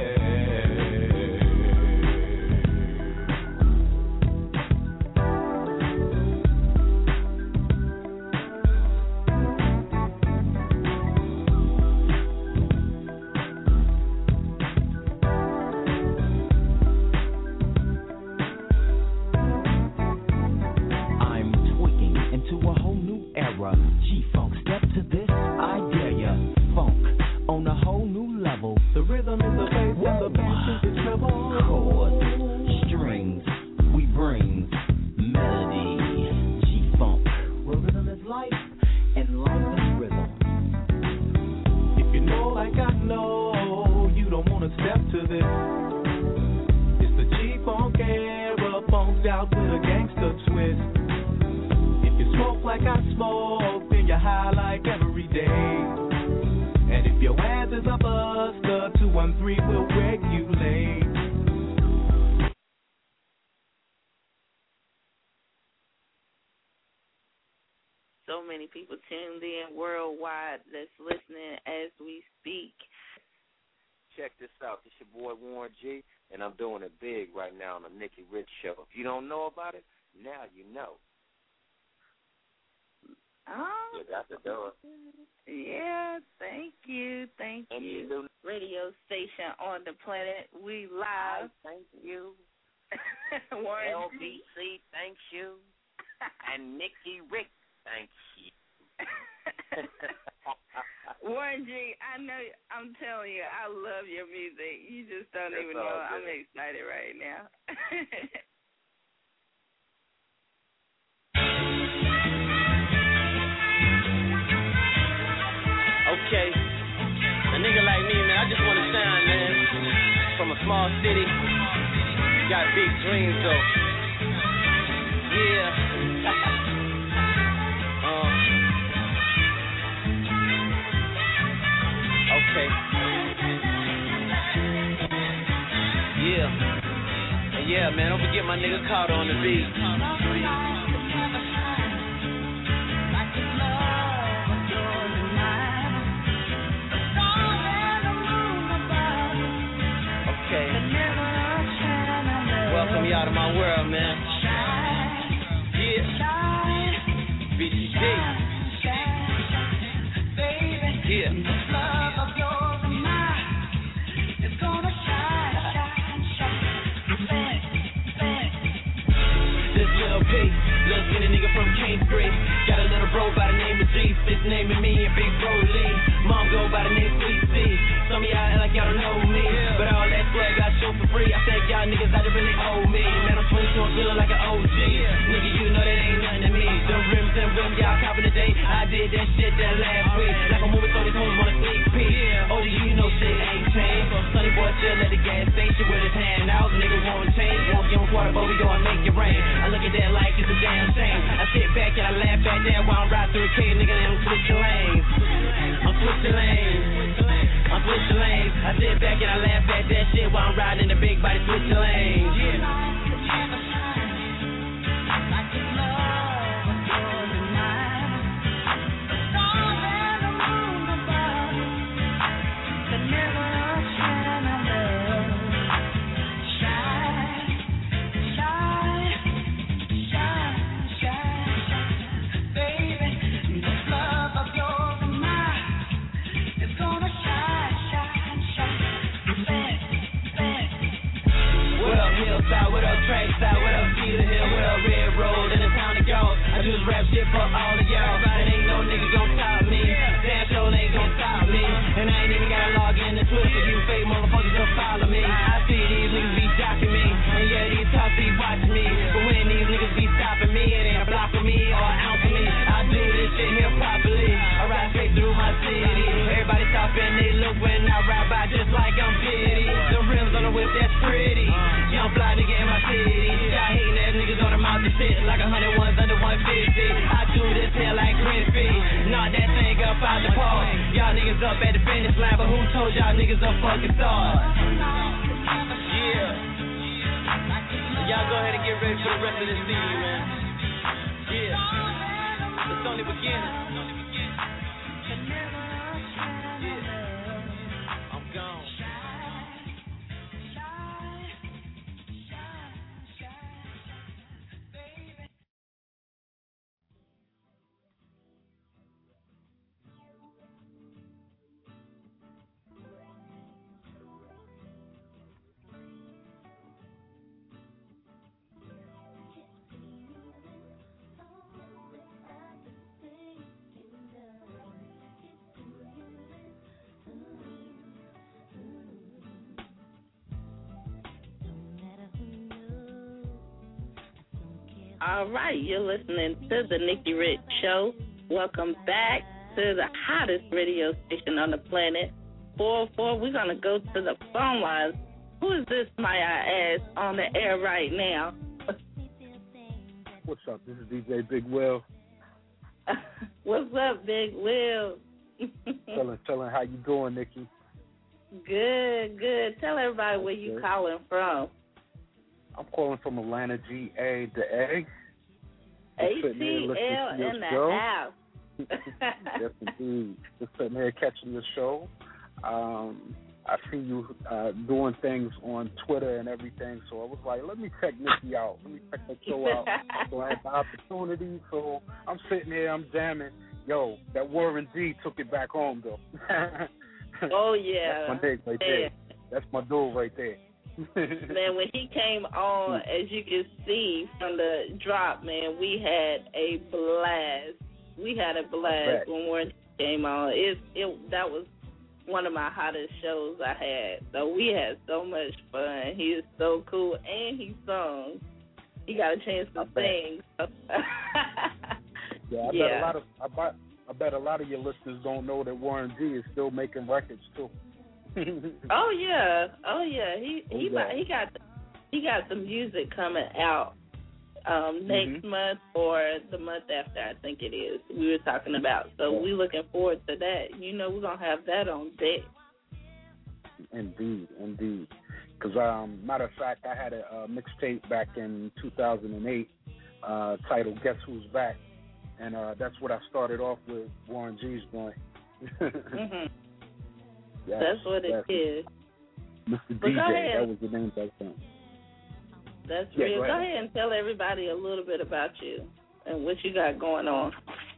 I'm tweaking into a whole new era. G-Funk, step to this, I dare ya. Funk on a whole new level. The rhythm is the bass and the bass is the treble. Chords, strings, we bring melody. G-Funk, where rhythm is life and life is rhythm. If you know like I know, you don't wanna step to this. It's the G-Funk era, funked out with a gangster twist. If you smoke like I smoke, then you're high like every day. And if your ass is a buster, 213 will regulate. So many people tuned in worldwide that's listening as we speak. Check this out. This your boy Warren G, and I'm doing it big right now on the Nikki Rich Show. If you don't know about it, now you know. Oh, You got to do it. yeah, thank you. Radio station on the planet, we live. Thank you. Warren LBC, thank you. And Nikki Rich, thank you. Warren G, I know, I'm telling you, I love your music. You just don't even know. I'm excited right now. Okay, a nigga like me, man, I just want to shine, man. From a small city, got big dreams, though. Yeah. Okay. Yeah. And yeah, man, don't forget my nigga Carter on the beat. Welcome y'all to my world, man. Yeah. Yeah. Little skinny nigga from Kingsbury. Got a little bro by the name of G. Fifth naming me and Big Bro Lee. Mom go by the name Sweet C. Some of y'all act like y'all don't know me, but all that swag I show for free. I think y'all niggas out there really owe me. Man, I'm 22 and feeling like an OG. Nigga, you know that ain't nothing to me. Them rims and rims, y'all copping today. I did that shit that last week. Like a movie, so these hoes wanna sneak peek. OG, you know shit ain't changed. Sonny boy still at the gas station with his hand out. Nigga won't change. Won't give him quarter, but we gon' make it rain. I look at that like it's a damn shame. I sit back and I laugh at that while I'm riding through a cave, nigga, and I'm switching lanes. I'm switching lanes. I'm switching lanes. I sit back and I laugh at that shit while I'm riding in the big body switching lanes. Yeah. What up, Trackside? What up, Cedar Hill? What up, Red Road? In the town of y'all, I do this rap shit for all of y'all. But it ain't no nigga gon' stop me. Damn sure ain't gon' stop me. And I ain't even gotta log in to Twitter for you fake motherfuckers to follow me. I see these niggas be jocking me, and yeah, these cops be watching me. But when these niggas be stopping me, it ain't a block of me or an ounce of me. I do this shit here properly. I ride straight through my city. Everybody stop and they look when I ride by just like I'm Diddy. The rims on the whip, that's pretty. Young fly nigga in my city. Y'all hating ass niggas on the mouth and shit like 100 ones under 150. I do this here like Griffey. Knock that thing up out the park. Y'all niggas up at the finish line, but who told y'all niggas a fucking star? Yeah. Y'all go ahead and get ready for the rest of this season, man. Yeah. It's only beginning. Yeah. I'm gone. All right, you're listening to the Nikki Rich Show. Welcome back to the hottest radio station on the planet. 404, we're going to go to the phone lines. Who is this, might I ask, on the air right now? What's up? This is DJ Big Will. What's up, Big Will? Telling how you doing, Nikki? Good. Tell everybody where you calling from. I'm calling from Atlanta, GA, the A. ATL in the house. Yes, indeed. Just sitting here catching your show. I see you doing things on Twitter and everything, so I was like, let me check Nikki out. Let me check the show out. So I had the opportunity, so I'm sitting here, I'm jamming. Yo, that Warren D took it back home, though. Oh, yeah. That's my nigga right there. That's my dude right there. Man, when he came on, as you can see from the drop, man, we had a blast. When Warren came on. That was one of my hottest shows I had. So we had so much fun. He is so cool, and he sung. He got a chance to sing. I bet a lot of your listeners don't know that Warren G is still making records too. Oh yeah. He got some music coming out next month or the month after, I think it is. We were talking about. So we looking forward to that. You know, we're gonna have that on deck. Indeed. Because matter of fact, I had a mixtape back in 2008 titled "Guess Who's Back," and that's what I started off with, Warren G's joint. Yes, that's what it is. Mr. DJ, that was the name back then. That's real. Go ahead and tell everybody a little bit about you and what you got going on.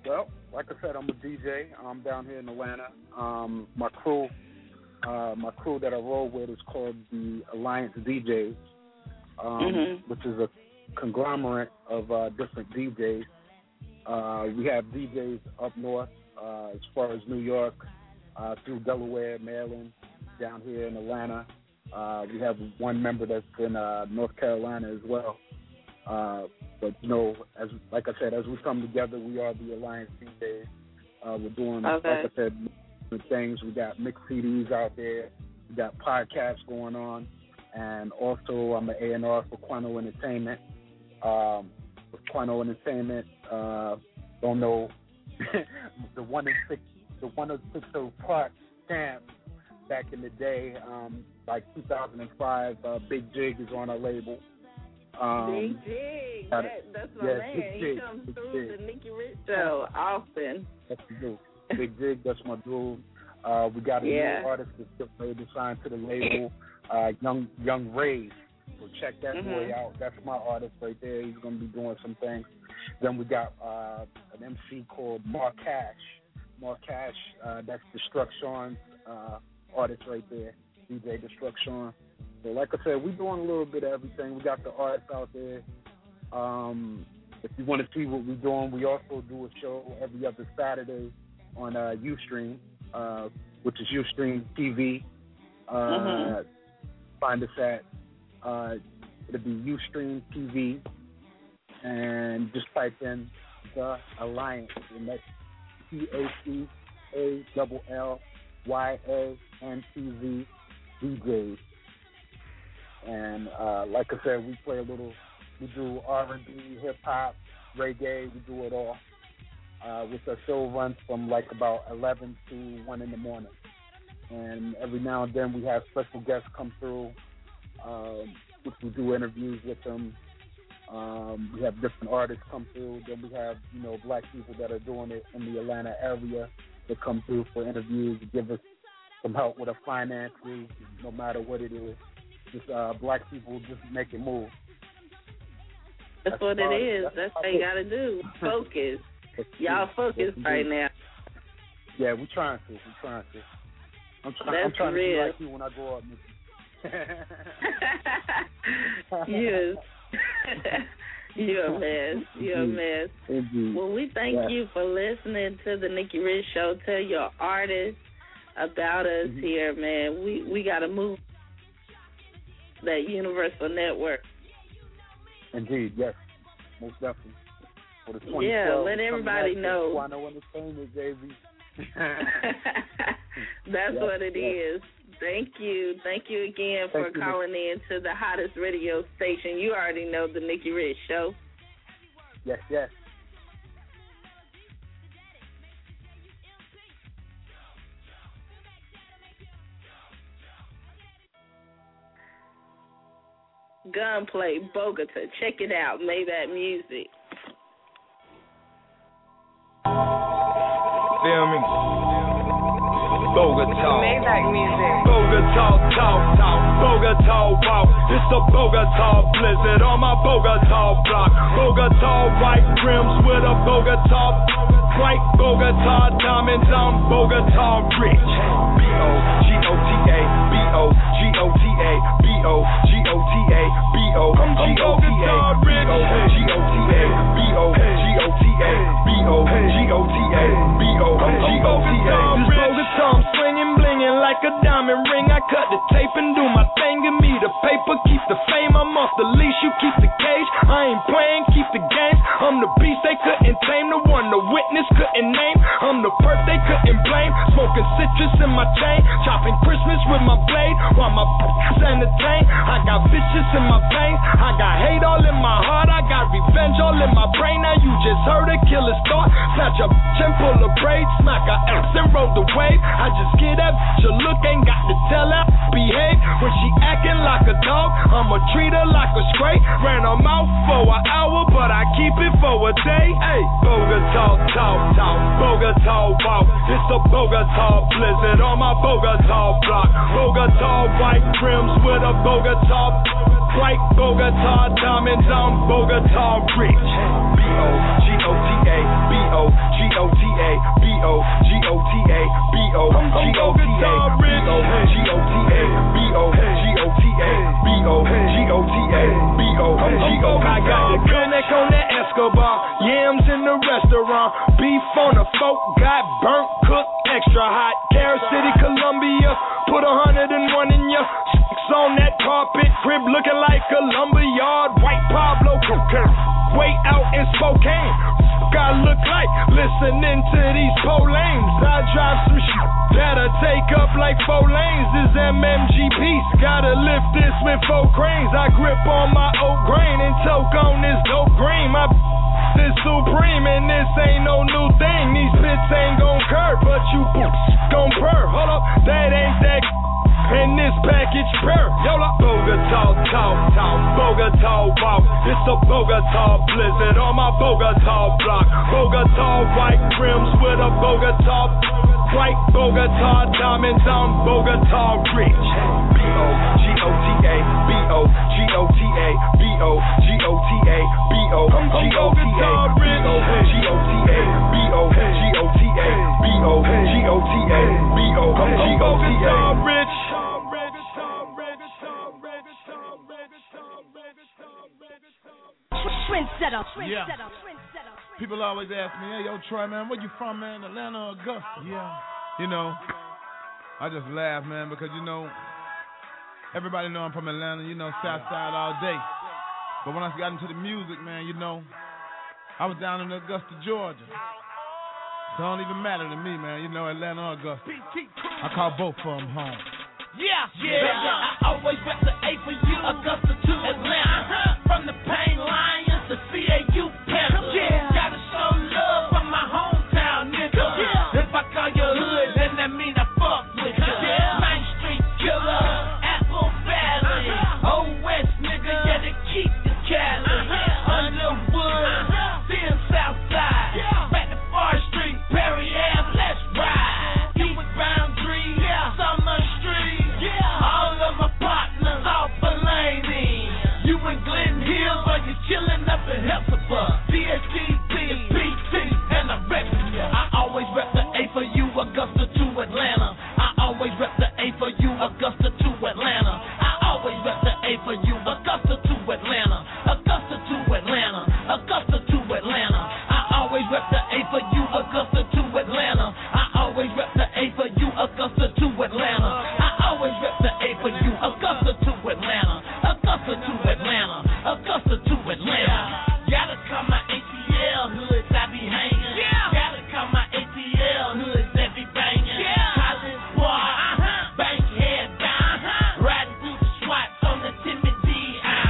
Well, like I said, I'm a DJ. I'm down here in Atlanta. My crew that I roll with is called the Alliance DJs, which is a conglomerate of different DJs. We have DJs up north, as far as New York, through Delaware, Maryland, down here in Atlanta. We have one member that's in North Carolina as well. But, you know, like I said, as we come together, we are the Alliance DJs. We're doing, like I said, things. We got mixed CDs out there. We got podcasts going on. And also, I'm an A&R for Quano Entertainment. With Quano Entertainment, don't know, the 106 Park stamp back in the day, like 2005, Big Jig is on our label. Big Jig, that's my man. He comes through the Nikki Rich Show often. That's the dude. Big Jig, that's my dude. We got a new artist that's just ready to sign to the label, Young Ray. So check that boy out. That's my artist right there. He's going to be doing some things. Then we got an MC called Mark Cash. Mark Cash, that's Destruction artist right there, DJ Destruction. So like I said, we're doing a little bit of everything. We got the artists out there. If you want to see what we're doing, we also do a show every other Saturday on Ustream, which is Ustream TV. Find us at it'll be Ustream TV, and just type in The Alliance, and that's THEALLYANTV DJs. And like I said, we play we do R&B, hip hop, reggae, we do it all. With our show runs from like about 11 to 1 in the morning. And every now and then we have special guests come through, which we do interviews with them. We have different artists come through. Then we have, you know, black people that are doing it in the Atlanta area that come through for interviews to give us some help with our finances, no matter what it is. Just black people just make it move. That's what it is. That's what you got to do. Focus. Y'all focus right now. Yeah, we're trying to. I'm trying to be like you when I grow up. Yes. You're a mess. You're a mess. Well, we thank you for listening to the Nikki Rich Show. Tell your artists about us here, man. We got to move that universal network. Indeed, yes. Most definitely. For the let everybody know. Quano Entertainment, baby. That's what it is. Thank you. Thank you again for calling in to the hottest radio station. You already know, the Nikki Rich Show. Yes. Gunplay, Bogota. Check it out. Maybach Music. Feel me? Bogota. Maybach Music. Bogota, talk. Bogota, walk. It's a Bogota blizzard on my Bogota block. Bogota white rims with a Bogota. White Bogota diamonds, I'm Bogota rich. B-O-G-O-T-A, B-O-G-O-T-A, B-O-G-O-T-A, B-O-G-O-T-A, B-O-G-O-T-A, B-O-G-O-T-A, B-O-G-O-T-A, B-O-G-O-T-A. This Bogota I'm swinging, blinging like a diamond ring. I cut the tape and do my thing. Give me the paper, keep the fame. I'm off the leash, you keep the cage. I ain't playing, keep the games. I'm the beast they couldn't tame, the one the witness couldn't name. I'm the perp they couldn't blame. Smoking citrus in my chain, chopping Christmas with my blade while my entertain. I got vicious in my veins, I got hate all in my heart, I got revenge all in my brain. Now you just heard a killer's thought. Snatch a bitch and pull a braid, smack her ass and roll the wave. I just get that bitch a look, ain't got to tell her behave. When she acting like a dog, I'ma treat her like a stray. Ran her mouth for an hour, but I keep it for a day. Hey, Bogota, talk. Bogota, walk. It's a Bogota blizzard on my Bogota block. Bogota white rims with a Bogota. White Bogota diamonds, I'm Bogota rich. B-O-G-O-T-A, B-O-G-O-T-A. restaurant. Beef on the fork, got burnt, cooked, extra hot. Carol City, Columbia, put 101 in ya. On that carpet, crib looking like a lumberyard. White Pablo, way out in Spokane. I look like listening to these pole lanes. I drive some shit that'll take up like 4 lanes. This MMG piece, gotta lift this with 4 cranes. I grip on my oat grain and toke on this dope green. My is supreme and this ain't no new thing. These pits ain't gon' curve, but you gon' purr. Hold up, that ain't that. And this package purr. Yola Bogota, Bogota walk. It's a Bogota blizzard on my Bogota block. Bogota white rims with a Bogota white Bogota diamonds on Bogota rich. B-O-G-O-T-A, B-O-G-O-T-A, B-O-G-O-T-A, B-O-G-O-T-A, B-O-G-O-T-A, B-O-G-O-T-A, B-O-G-O-T-A, B-O-G-O-T-A, rich. Yeah. People always ask me, hey, yo, Troy, man, where you from, man? Atlanta or Augusta? Yeah. You know, I just laugh, man, because, you know, everybody know I'm from Atlanta, you know, South Side all day. But when I got into the music, man, you know, I was down in Augusta, Georgia. So it don't even matter to me, man, you know, Atlanta or Augusta. I call both of them home. Yeah. I always rep the A for you, Augusta to Atlanta. From the Pain Lions to CAU Panthers. Gotta show love from my hometown, nigga. If I call your hood, then that mean I fuck with you. Main Street Killer, Apple Valley, Old West, nigga, yeah, they keep the Cali. Underwood, still Southside. Back to Forest Street, Perry Ave, let's ride. East Boundary, Summer Street. All of my partners off of Laney. You in Glen Hills or you chillin' up in Hepzibah. DSTP, PT, and I rep you. I always rep the A for you, Augusta to Atlanta. I always rep the A for you, Augusta to Atlanta. I always rep the A for you, Augusta to Atlanta. Augusta to Atlanta. Augusta to Atlanta. I always rep the A for you, Augusta to Atlanta. I always rep the A for you, Augusta to Atlanta. I always rep the A for you, Augusta to Atlanta. Augusta to Atlanta. Augusta to Atlanta. Gotta call my ATL hoods, I be hanging. Gotta call my ATL hoods, that be banging. Collins Bar, Bankhead down. Riding through the SWATs on the Timothy.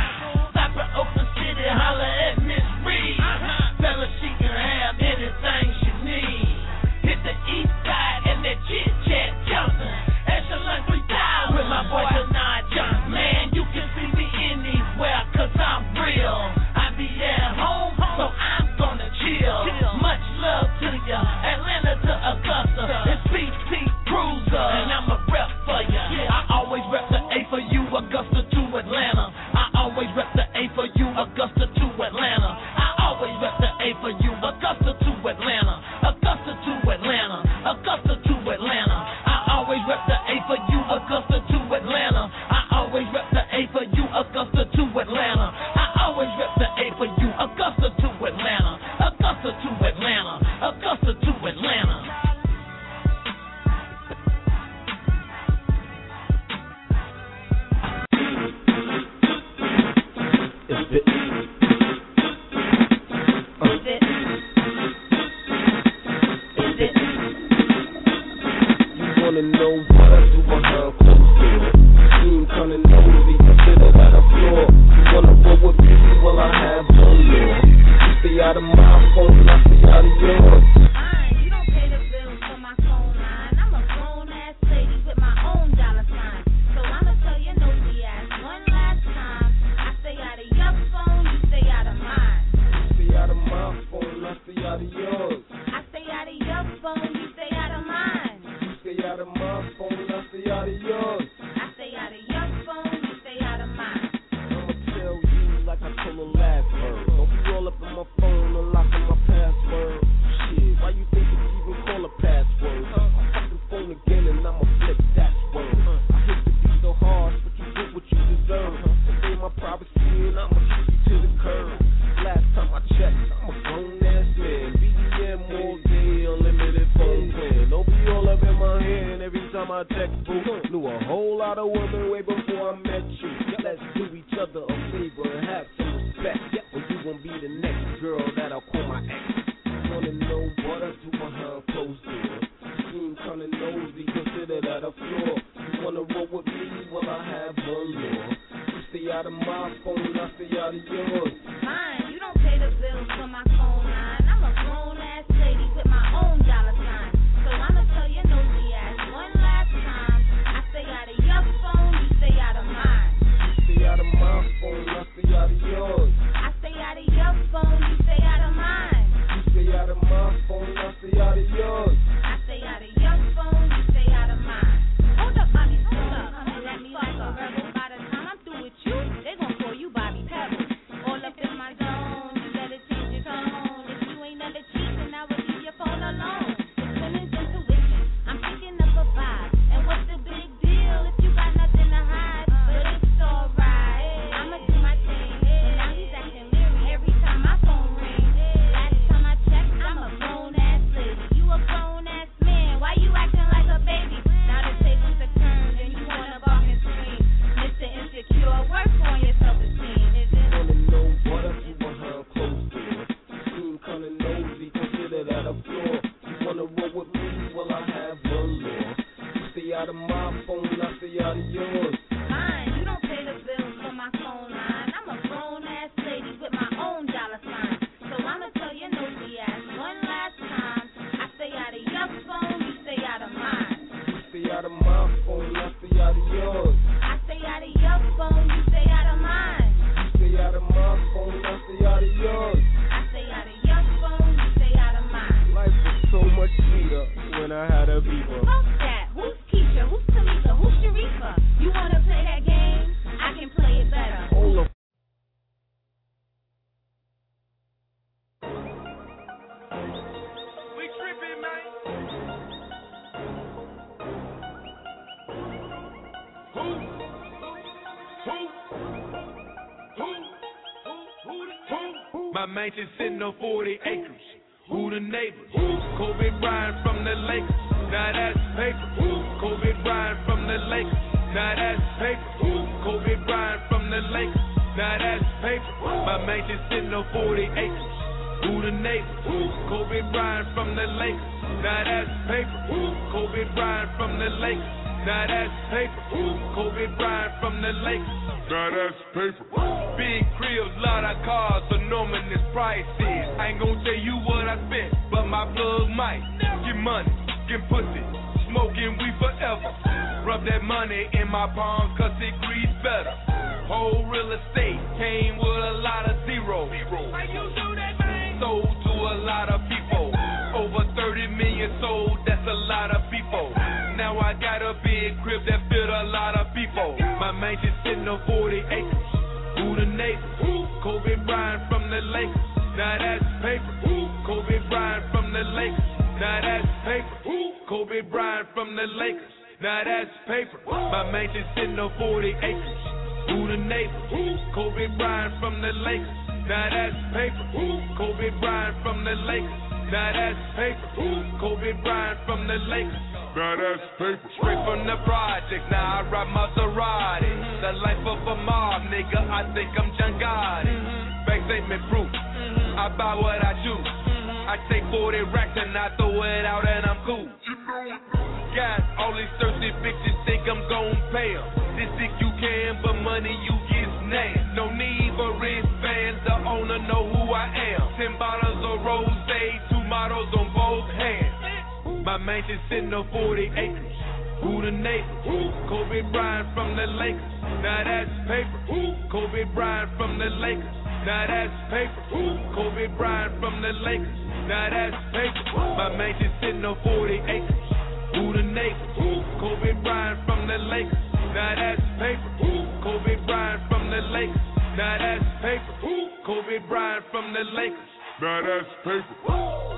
Stop at Oakland City, holler at Miss Reed. Tell her she can have anything she need. Hit the east side and that chit-chat Johnson. Echelon 3000 with my boy Denard Johnson. Man, you can see me anywhere, cause I'm real. I be at home, so I'm gonna chill. Much love to ya, Atlanta to Augusta. It's PT Cruiser, and I'm a rep for ya. I always rep the A for you, Augusta to Atlanta. I always rep the A for you, Augusta to Atlanta. I always rep the A for you, Augusta to Atlanta. Augusta to Atlanta. Augusta to Atlanta. I always rep the A for you, Augusta to Atlanta. I always rep the A for you, Augusta to Atlanta. I always rep the A for you, Augusta to Atlanta. Augusta to Atlanta. Augusta to Atlanta. You wanna know what I do behind closed doors? Seem kinda nosy, consider that a flaw. You wanna roll with me? Well, I have one more. You stay out of my phone, I stay out of yours. You don't pay the bills for my phone line. I'm a grown-ass lady with my own dollar sign. So I'ma tell your nosy ass one last time. I stay out of your phone, you stay out of mine. You stay out of my phone, I stay out of yours. I stay out of your phone, you stay out of mine. You stay out of my phone, I stay out of yours. I stay out of your phone, you stay out of mine. I'ma tell you like I told the last bird. Don't be all up on my phone and locking my password. Shit, why you think it's even call a password? I fuck the phone again and I'ma flip that word. I hate to be so harsh, but you get what you deserve. This ain't my privacy and I'ma kick you to the curb. Last time I checked, I'm a grown ass man. Be project, boo. Knew a whole lot of women way before I met you. Let's do each other a favor and have some respect. Or you gon' be the next girl that I'll call my ex. Wanna know what I do behind closed doors? Seem kinda nosy, consider that a flaw. You wanna roll with me? Well, I have one more. You stay out of my phone, I stay out of yours. Mine, you don't pay the bills for my phone line. I'm a grown ass lady with my own dollar sign. So I'ma tell your nosy ass one last time. I stay out of your phone, you stay out of mine. You stay out of my phone, I stay out of yours. I stay out of your phone, you stay out of mine. You stay out of my phone, I stay out of yours. I stay out of your phone, you stay out of mine. Hold up, Bobby, hold up. And let me like a rebel. By the time I'm through with you, they gon' call you Bobby Pebble. All up in my zone, you better change your tone. If you ain't never cheating, I would leave your phone alone. It's women's intuition, I'm picking up a vibe. And what's the big deal if you got nothing to hide? But it's alright, I'ma do my thing. And now he's acting leery every time my phone rings. Last time I checked, I'm a grown ass lady. You a grown ass man, why you acting like a baby? Now the tables are turned and you wanna bark and scream. Mr. Insecure, work on your self-esteem. Is it? Wanna know what I do behind closed doors? Seem kinda nosy, consider that a flaw. You wanna roll with me? Well, I have one law. You stay out of my phone, I stay out of yours. Mine, you don't pay the bills for my phone line. I'm a grown ass lady with my own dollar sign. So I'ma tell your nosy ass one last time. I stay out of your phone, you stay out of mine. You stay out of my phone, I stay out of yours. I stay out of your phone, you stay out of mine. You stay out of my phone, I stay out of yours. I stay out of your phone, you stay out of mine. Life was so much sweeter when I had a beaver. Fuck that. Who's Keisha? Who's Tamika? Who's Sharifa? You wanna play that game? I can play it better. Hold up. We tripping, man. My mansion sitting on 40 acres. Who the neighbors? Kobe Bryant from the Lakers. Now that's paper. Kobe Bryant from the Lakers. Now that's paper. Kobe Bryant from the Lakers. Now that's paper. My mansion sitting on 40 acres. Who the neighbors? Kobe Bryant from the Lakers. Now that's paper. Kobe Bryant from the Lakers. Now that's paper. Kobe Bryant from the Lakers. Now that's paper. Big cribs, lot of cars, enormous prices. I ain't gonna tell you what I spent, but my plug might. Get money, get pussy, smoking weed forever. Rub that money in my palms, cause it grease better. Whole real estate came with a lot of zeros. How you do that, man? Sold to a lot of people. Over 30 million sold, that's a lot of people. Now I got a big crib that fit a lot of people. My mansion sitting on 40 acres. Who the neighbors? Kobe Bryant from the Lakers. Now that's paper. Kobe Bryant from the Lakers. Now that's paper. Kobe Bryant from the Lakers. Now that's paper. My mansion sitting on 40 acres. Who the neighbors? Kobe Bryant from the Lakers. Now that's paper. Kobe Bryant from the Lakers. Now that's paper. Kobe Bryant from the Lakers. Now that's paper. Straight from the project, now I ride Maserati. The life of a mob, nigga, I think I'm John Gotti. Bank statement proof, I buy what I choose. I take 40 racks and I throw it out and I'm cool. Got all these thirsty bitches think I'm gon' pay 'em. This dick you can, but money you get snapped. No need for wristbands, the owner know who I am. 10 bottles of rose, 2 models on both hands. My mansion sitting on 40 acres. Who the neighbors? Kobe Bryant from the Lakers. Now that's paper. Kobe Bryant from the Lakers. Now that's paper. Kobe Bryant from the Lakers. Now that's paper. My mansion sitting on 40 acres. Who the neighbors? Kobe Bryant from the Lakers. Now that's paper. Kobe Bryant from the Lakers. Now that's paper. Kobe Bryant from the Lakers. Now that's paper.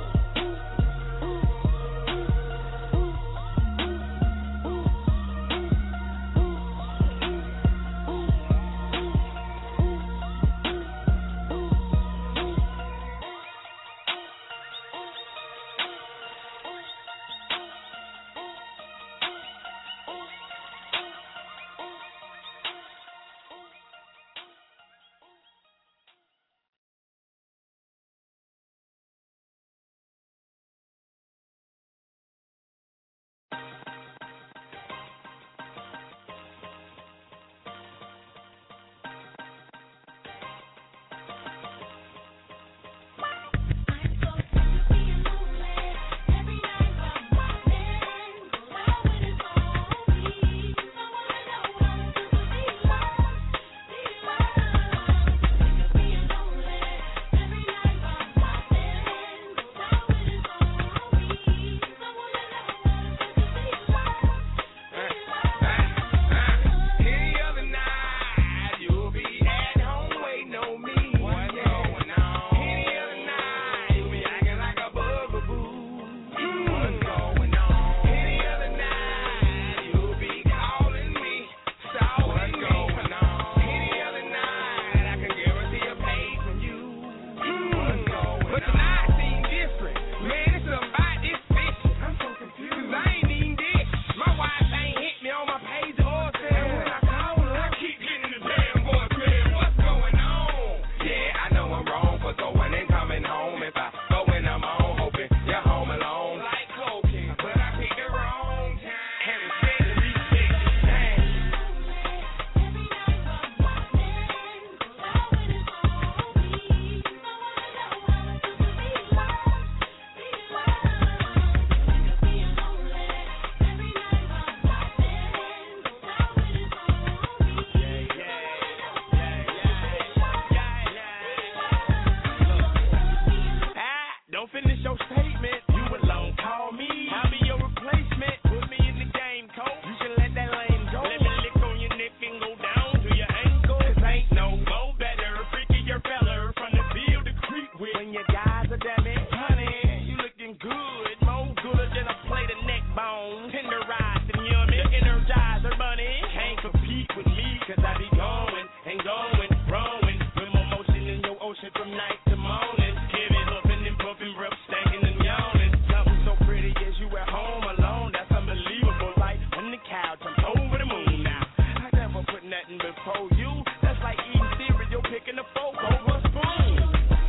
statement. You alone, call me. I'll be your replacement. Put me in the game, coach. You should let that lane go. Let me lick on your neck and go down to your ankle. 'Cause ain't no go better, freakier fella from the field to creep with. When your guys are damn it, honey, you looking good, more gooder than a plate of neck bone. Tenderized and yummy, energizer bunny. Can't compete with me 'cause I be going and going, growing with more motion in your ocean from night to morning. Giving, huffing and puffing, breath stankin' and yawning. Something so pretty as you at home alone, that's unbelievable. Like on the couch, I'm over the moon now. I never put nothing before you. That's like eating cereal, picking a fork over a spoon.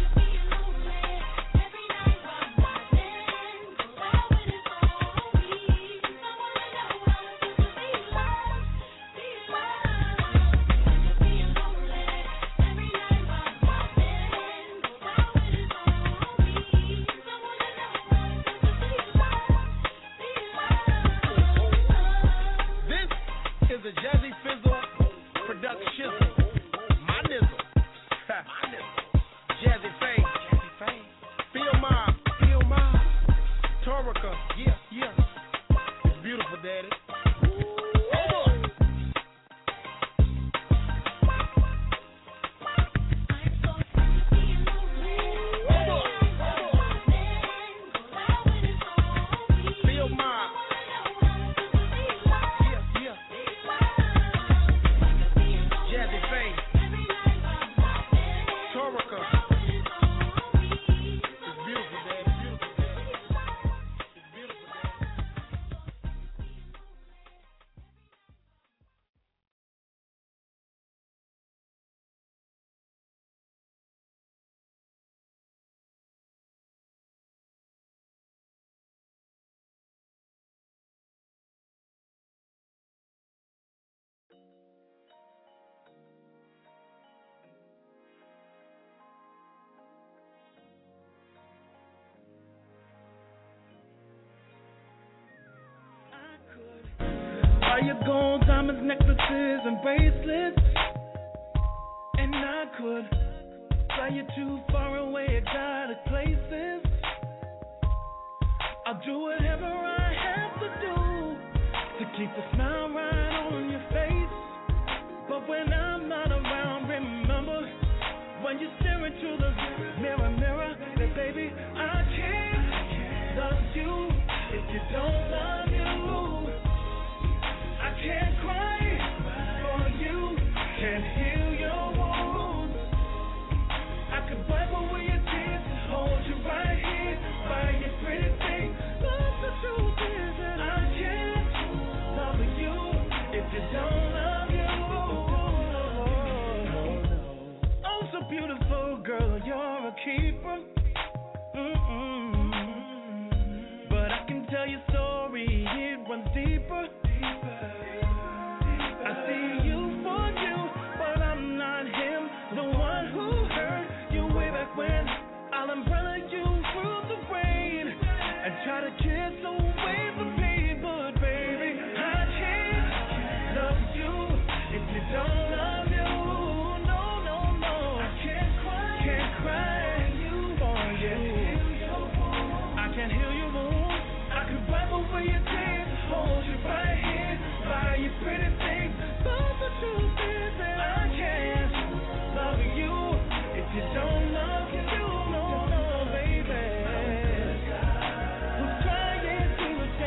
This is a Jazzy Fizzle production. My nizzle. Jazzy Faye. Feel my. Torica. Yeah. It's beautiful, daddy. Feel my. Yeah. Jazzy Faye. Torica. It's beautiful, daddy. Are you gold, diamonds, necklaces, and bracelets? And I could fly you too far away, exotic places. I'll do whatever I have to do to keep the smile right on your face. But when I'm not around, remember when you stare into the mirror, that baby, I can't love you if you don't love you. I can't cry for you, can't heal your wounds. I could wipe away your tears and hold you right here by your pretty face. But the truth is that I can't love you if you don't love you. Oh, so beautiful, girl, you're a keeper. But I can tell your story, it runs deeper. I see you for you, but I'm not him, the one who hurt you way back when. I'll umbrella you through the rain and try to kiss away the pain, but baby, I can't love you if you don't love you. No, I can't cry for you. I can't heal your wounds. I could wipe away your tears, hold you right here by your pretty face. But the truth is that I can't love you if you don't love you. No, baby. Who's trying to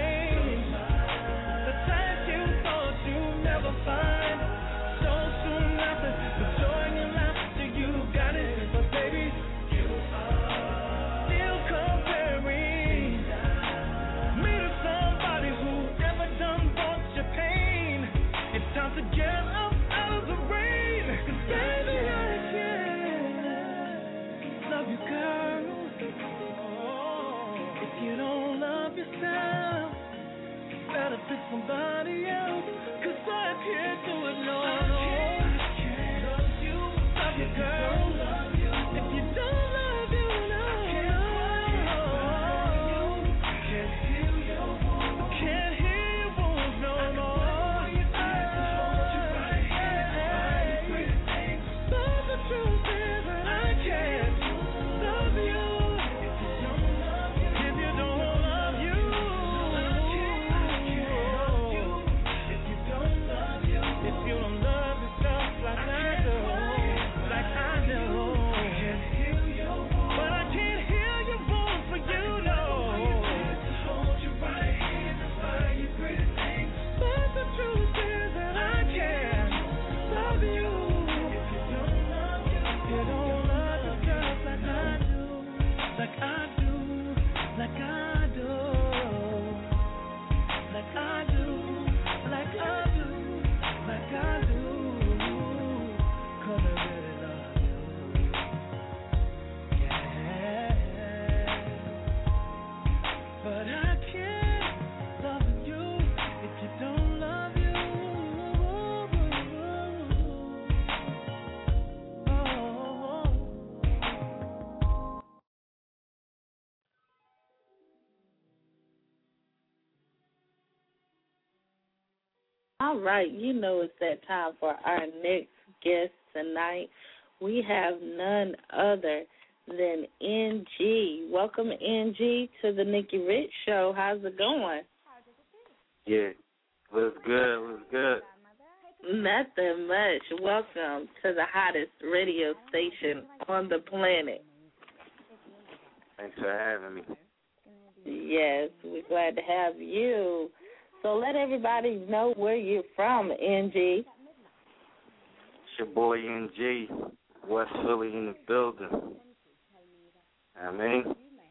All right, you know it's that time for our next guest tonight. We have none other than NG. Welcome, NG, to the Nikki Rich Show. How's it going? Yeah, what's good? What's good? Nothing much. Welcome to the hottest radio station on the planet. Thanks for having me. Yes, we're glad to have you. So let everybody know where you're from, NG. It's your boy NG, West Philly in the building. I mean,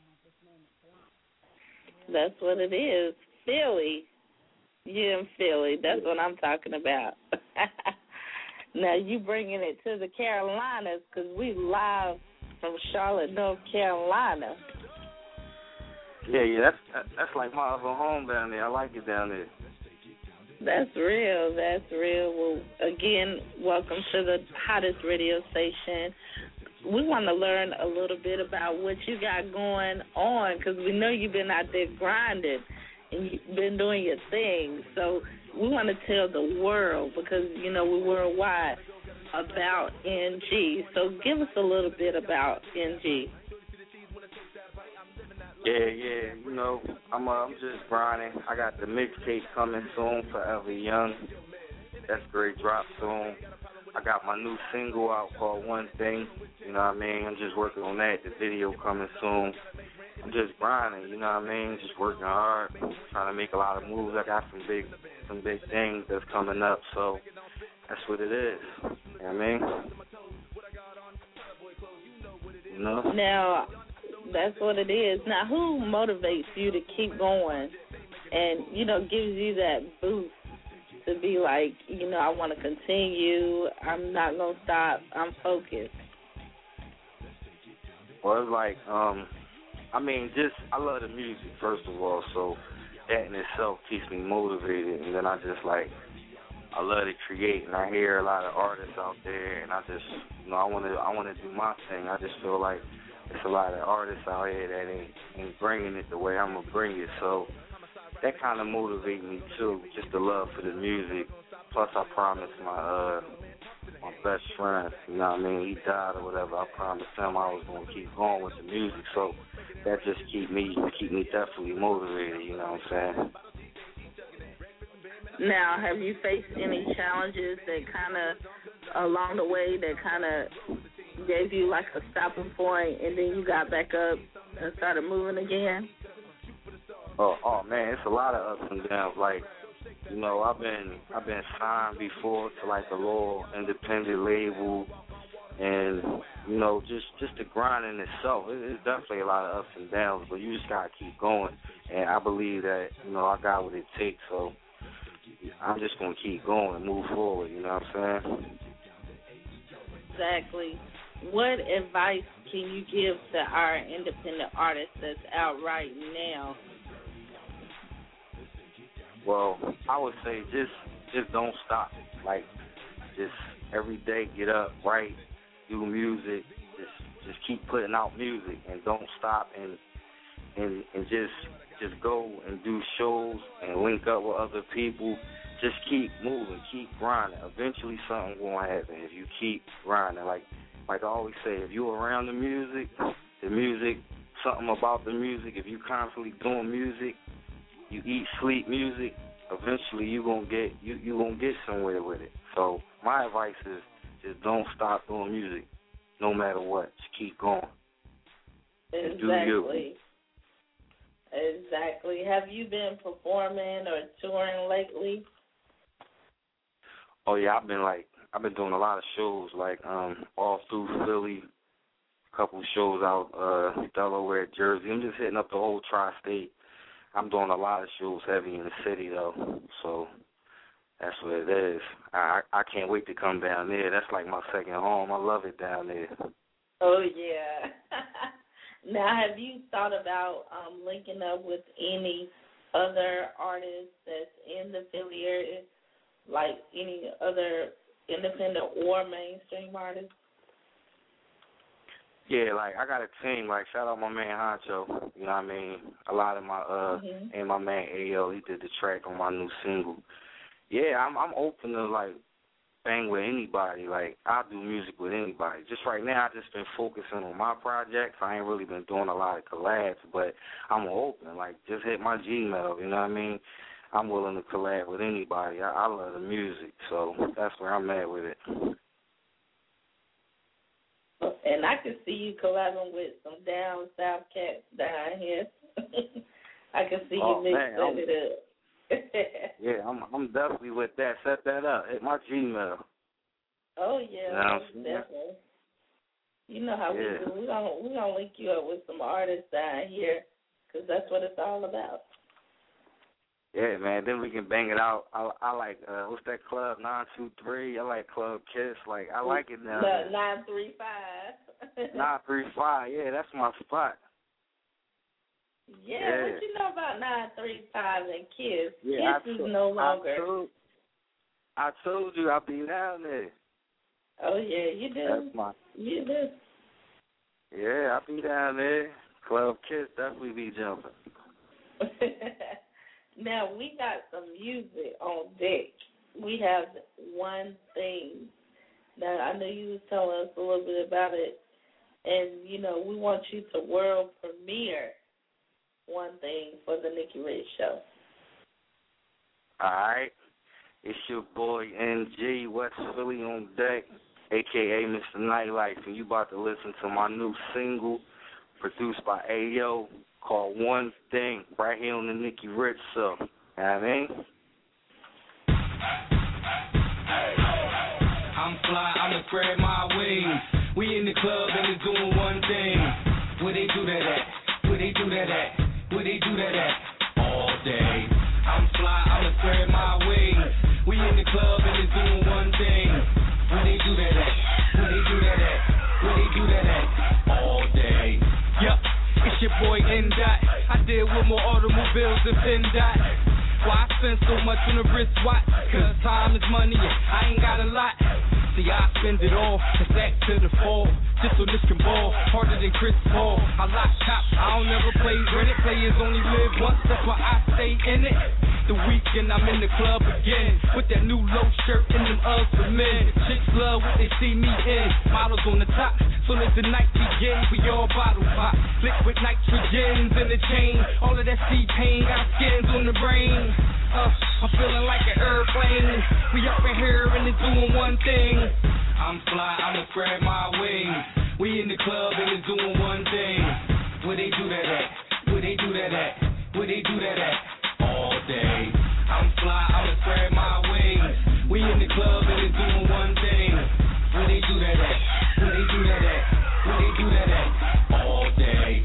that's what it is. Philly. You in Philly. That's what I'm talking about. Now, you bringing it to the Carolinas because we live from Charlotte, North Carolina. Yeah, that's like my other home down there. I like it down there. That's real. That's real. Well, again, welcome to the hottest radio station. We want to learn a little bit about what you got going on because we know you've been out there grinding and you've been doing your thing. So we want to tell the world because, you know, we're worldwide about NG. So give us a little bit about NG. Yeah, you know, I'm just grinding. I got the mixtape coming soon, Forever Young. That's great, drop soon. I got my new single out called One Thing. You know what I mean? I'm just working on that. The video coming soon. I'm just grinding. You know what I mean? Just working hard, trying to make a lot of moves. I got some big things that's coming up. So that's what it is. You know what I mean? You know? Now, that's what it is. Now, who motivates you to keep going and, you know, gives you that boost to be like, you know, I want to continue, I'm not going to stop, I'm focused? Well, it's like, I mean, I love the music, first of all, so that in itself keeps me motivated, and then I love to create, and I hear a lot of artists out there, and I just, you know, I want to do my thing. I just feel like there's a lot of artists out here that ain't bringing it the way I'm going to bring it. So that kind of motivates me, too, just the love for the music. Plus, I promised my best friend, you know what I mean, he died or whatever. I promised him I was going to keep going with the music. So that just keep me definitely motivated, you know what I'm saying? Now, have you faced any challenges that kind of, along the way, that kind of gave you like a stopping point, and then you got back up and started moving again? Oh man, it's a lot of ups and downs. Like, you know, I've been signed before to like a little independent label, and you know, just the grind in itself. It's definitely a lot of ups and downs, but you just gotta keep going. And I believe that, you know, I got what it takes, so I'm just gonna keep going and move forward. You know what I'm saying? Exactly. What advice can you give to our independent artists that's out right now? Well, I would say just don't stop. Like, just every day get up, write, do music, just keep putting out music and don't stop and just go and do shows and link up with other people. Just keep moving, keep grinding. Eventually something gonna happen if you keep grinding. Like I always say, if you're around the music, something about the music, if you constantly doing music, you eat, sleep music, eventually you're gonna get somewhere with it. So my advice is just don't stop doing music, no matter what. Just keep going. Exactly. Do you. Exactly. Have you been performing or touring lately? Oh yeah, I've been doing a lot of shows, like all through Philly, a couple shows out Delaware, Jersey. I'm just hitting up the whole tri-state. I'm doing a lot of shows heavy in the city though, so that's what it is. I can't wait to come down there. That's like my second home. I love it down there. Oh yeah. Now, have you thought about linking up with any other artists that's in the Philly area, like any other independent or mainstream artists? Yeah, like I got a team. Like shout out my man Honcho. You know what I mean? A lot of my and my man AO. He did the track on my new single. yeah, I'm open to like bang with anybody. Like I do music with anybody. Just right now, I just been focusing on my projects. I ain't really been doing a lot of collabs, but I'm open. Like just hit my Gmail. You know what I mean? I'm willing to collab with anybody. I love the music, so that's where I'm at with it. And I can see you collabing with some down south cats down here. I can see you mixing it up. Yeah, I'm definitely with that. Set that up. Hit my Gmail. Oh yeah, definitely. You know how we do. We're gonna link you up with some artists down here, because that's what it's all about. Yeah, man. Then we can bang it out. I like what's that club 923? I like Club Kiss. Like I like it now. 935. 935. Yeah, that's my spot. Yeah, what you know about 935 and Kiss? Yeah, Kiss is no longer. I told you I'll be down there. Oh yeah, you do. You do. Yeah, I'll be down there. Club Kiss definitely be jumping. Now, we got some music on deck. We have One Thing. Now, I know you was telling us a little bit about it, and, you know, we want you to world premiere One Thing for the Nikki Rich Show. All right. It's your boy, NG, West Philly on deck, a.k.a. Mr. Nightlife, and you about to listen to my new single produced by Ayo, called One Thing, right here on the Nikki Rich Show. You know what I mean? I'm fly, I'ma spread my wings. We in the club and it's doing one thing. Where they do that at? Where they do that at? Where they do that at? All day. I'm fly, I'ma spread my wings. We in the club and it's doing one thing. Where they do that at? Where they do that at? Where they do that at? All day. Yup. It's your boy N-Dot. I deal with more automobiles than Fin-Dot. Why I spend so much on a wristwatch? Cause time is money and I ain't got a lot. See, I spend it all, it's back to the fall. Just so this can ball, harder than Chris Paul. I lock top, I don't never play rented. Players only live once, that's why I stay in it. The weekend I'm in the club again, with that new low shirt and them Uggs for men. Chicks love what they see me in, models on the top. So let the night begin, we all bottle pop. Liquid nitrogens in the chain, all of that C-pain, got skins on the brain. I'm feeling like an airplane. We up in here and it's doing one thing. I'm fly, I'ma spread my wings. We in the club and it's doing one thing. Where they do that at? Where they do that at? Where they do that at? All day. I'm fly, I'ma spread my wings. We in the club and it's doing one thing. Where they do that at? Where they do that at? Where they do that at? All day.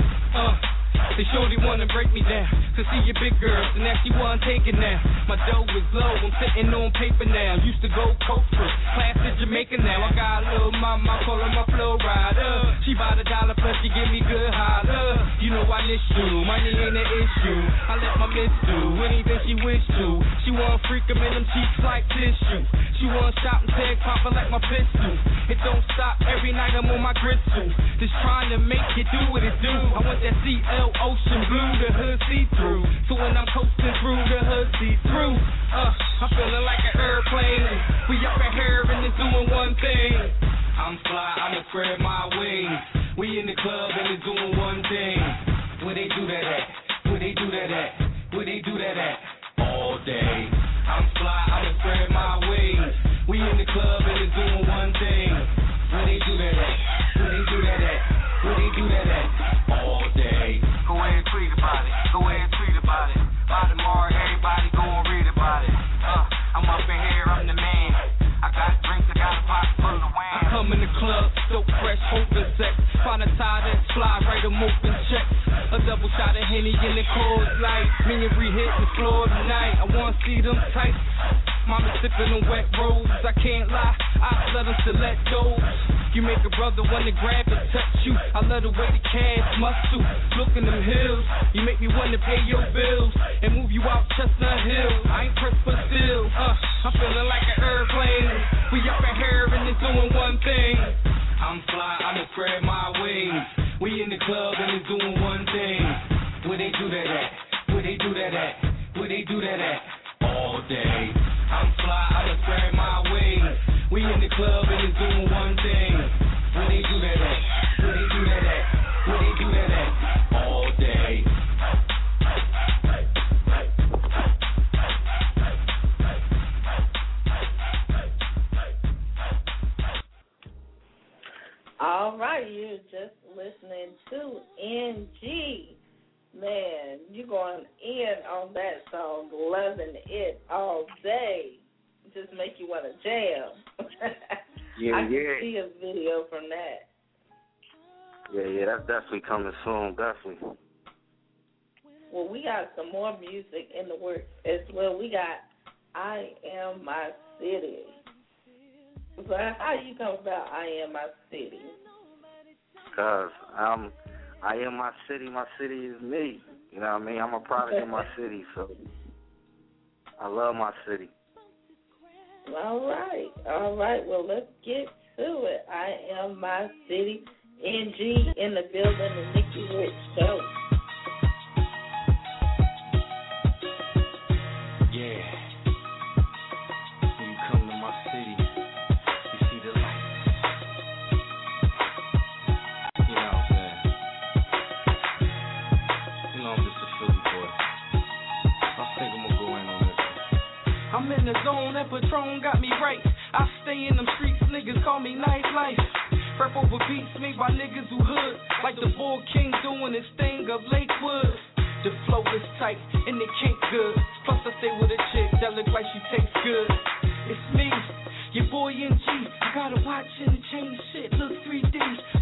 They surely wanna break me down. To see your big girls, and now she wasn't taking now. My dough is low, I'm sitting on paper now. Used to go coast first, class to Jamaica now. I got a little mama, I call her my flow rider. She bout $1 plus, she give me good holler. You know I miss you, money ain't an issue. I let my miss do anything she wish to. She wanna freak 'em in them cheeks like tissue. She wanna shop and tag popper like my pistol. It don't stop, every night I'm on my gristle. Just trying to make it do what it do. I want that CL ocean blue, the hood see-through. So when I'm coasting through, the hood see-through. I'm feeling like an airplane. We up in here and it's doing one thing. I'm fly, I'ma spread my wings. We in the club and it's doing one thing. Where they do that at? Where they do that at? Where they do that at? All day. I'm fly, I'ma spread my wings. We in the club and it's doing one thing. Where they do that at? Where they do that at? Where they do that at? All day. Go ahead and tweet about it. Go ahead and tweet about it. By tomorrow, everybody go and read about it. I'm up in here, I'm the man. I got drinks, I got a pot full of wine. I come in the club, so fresh, hoping sex. Find a tie that's fly, write 'em open checks. A double shot of Henny in the cold light. Me and Bree hitting the floor tonight. I wanna see them tights. Mama sipping on wet rolls. I can't lie, I let them select those. You make a brother wanna grab and touch you. I love the way the cash muscle. Look in them hills. You make me wanna pay your bills and move you out Chestnut Hill. I ain't pressed but still. I'm feeling like an airplane. We up in here and it's doing one thing. I'm fly, I'ma spread my wings. We in the club and it's doing one thing. Where they do that at? Where they do that at? Where they do that at? All day. I'm in on that song, loving it all day. Just make you want to jam. Yeah, I can see a video from that. Yeah, that's definitely coming soon, definitely. Well, we got some more music in the works as well. We got I Am My City. So how you come about I Am My City? Because I am my city is me. You know what I mean? I'm a product of my city, so I love my city. All right. Well, let's get to it. I Am My City. NG in the building, the Nikki Rich Show. Yeah. When you come to my city, you see the lights. You know what I'm saying? You know I'm just a Philly boy. I think I'm gonna go in on this one. I'm in the zone, that Patron got me right. I stay in them streets, niggas call me Nice Life. Rap over beats made by niggas who hood, like the Bull King doing his thing of Lakewood. The flow is tight and it can't good. Plus I stay with a chick that look like she tastes good. It's me, your boy NG. I got a watch and a chain, shit look 3D.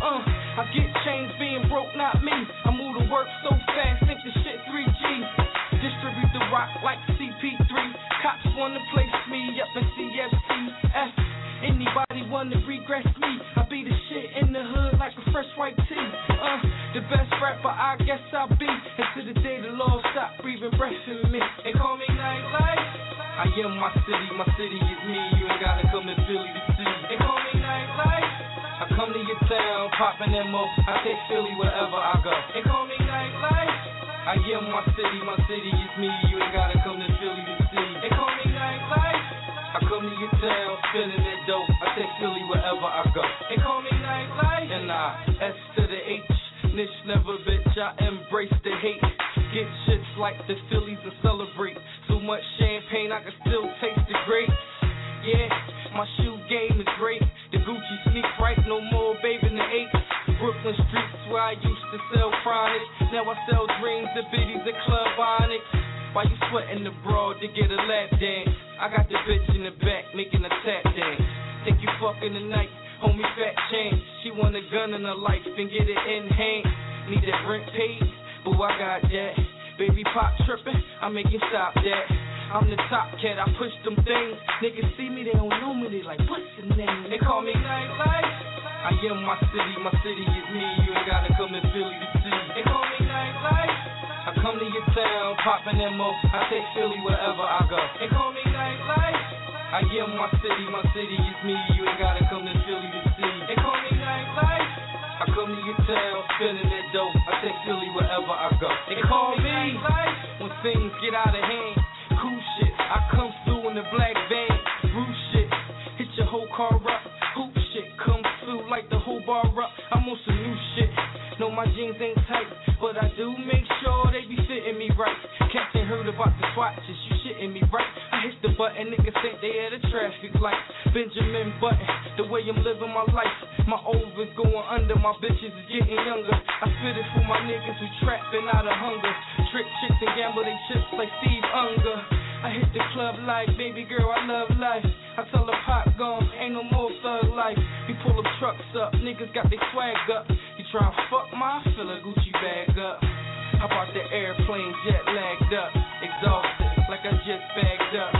I get changed being broke, not me. I move to work so fast, think the shit 3G. Distribute the rock like CP3. Cops wanna place me up in CFCF. Anybody wanna regress me? I be the shit in the hood like a fresh white tee. The best rapper I guess I'll be until the day the Lord stop breathing breath in me. They call me Nightlife. I am my city is me. You ain't gotta come to Philly to see. They call me Nightlife. I come to your town, poppin' MO. I take Philly wherever I go. They call me Nightlife. I am my city is me. You ain't gotta come to Philly to see. They call me Nightlife. I come to your town, spinning that dope. I take Philly wherever I go. They call me Nightlife. And S to the H. Niche never bitch, I embrace the hate. Get shits like the Phillies and celebrate. So much champagne, I can still taste the grapes. Yeah, my shoe game is great. The Gucci sneak right, no more baby in the 8. Brooklyn streets where I used to sell chronic. Now I sell dreams, the biddies, the club onyx. Why you sweating the broad to get a lap dance? I got the bitch in the back making a tap dance. Think you fucking tonight, homie fat change. She want a gun in her life and get it in hand. Need that rent paid, boo I got that. Baby pop tripping, I make you stop that. I'm the top cat, I push them things. Niggas see me, they don't know me, they like, what's your name? They call me Nightlife. I am my city is me. You ain't gotta come to Philly to see. They call me Nightlife. I come to your town, poppin' MO. I take Philly wherever I go. They call me Nightlife. I am my city is me. You ain't gotta come to Philly to see. They call me Nightlife. I come to your town, spinning that dope. I take Philly wherever I go. They call me Nightlife. When things get out of hand, cool shit. I come through in the black van, roof shit. Hit your whole car up, hoop shit. Come through like the whole bar up. I'm on some new shit. No, my jeans ain't tight, but I do make sure they be fitting me right. Cats ain't heard about the swatches, you shitting me right. I hit the button, niggas think they at a traffic light. Benjamin Button, the way I'm living my life. My overs going under, my bitches is getting younger. I spit it for my niggas who trapping out of hunger. Trick chicks and gamble they chips like Steve Unger. I hit the club like, baby girl, I love life. I tell the pop gone, ain't no more thug life. We pull them trucks up, niggas got their swag up. You try and fuck my, fill a Gucci bag up. How about the airplane jet lagged up, exhausted, like I just bagged up.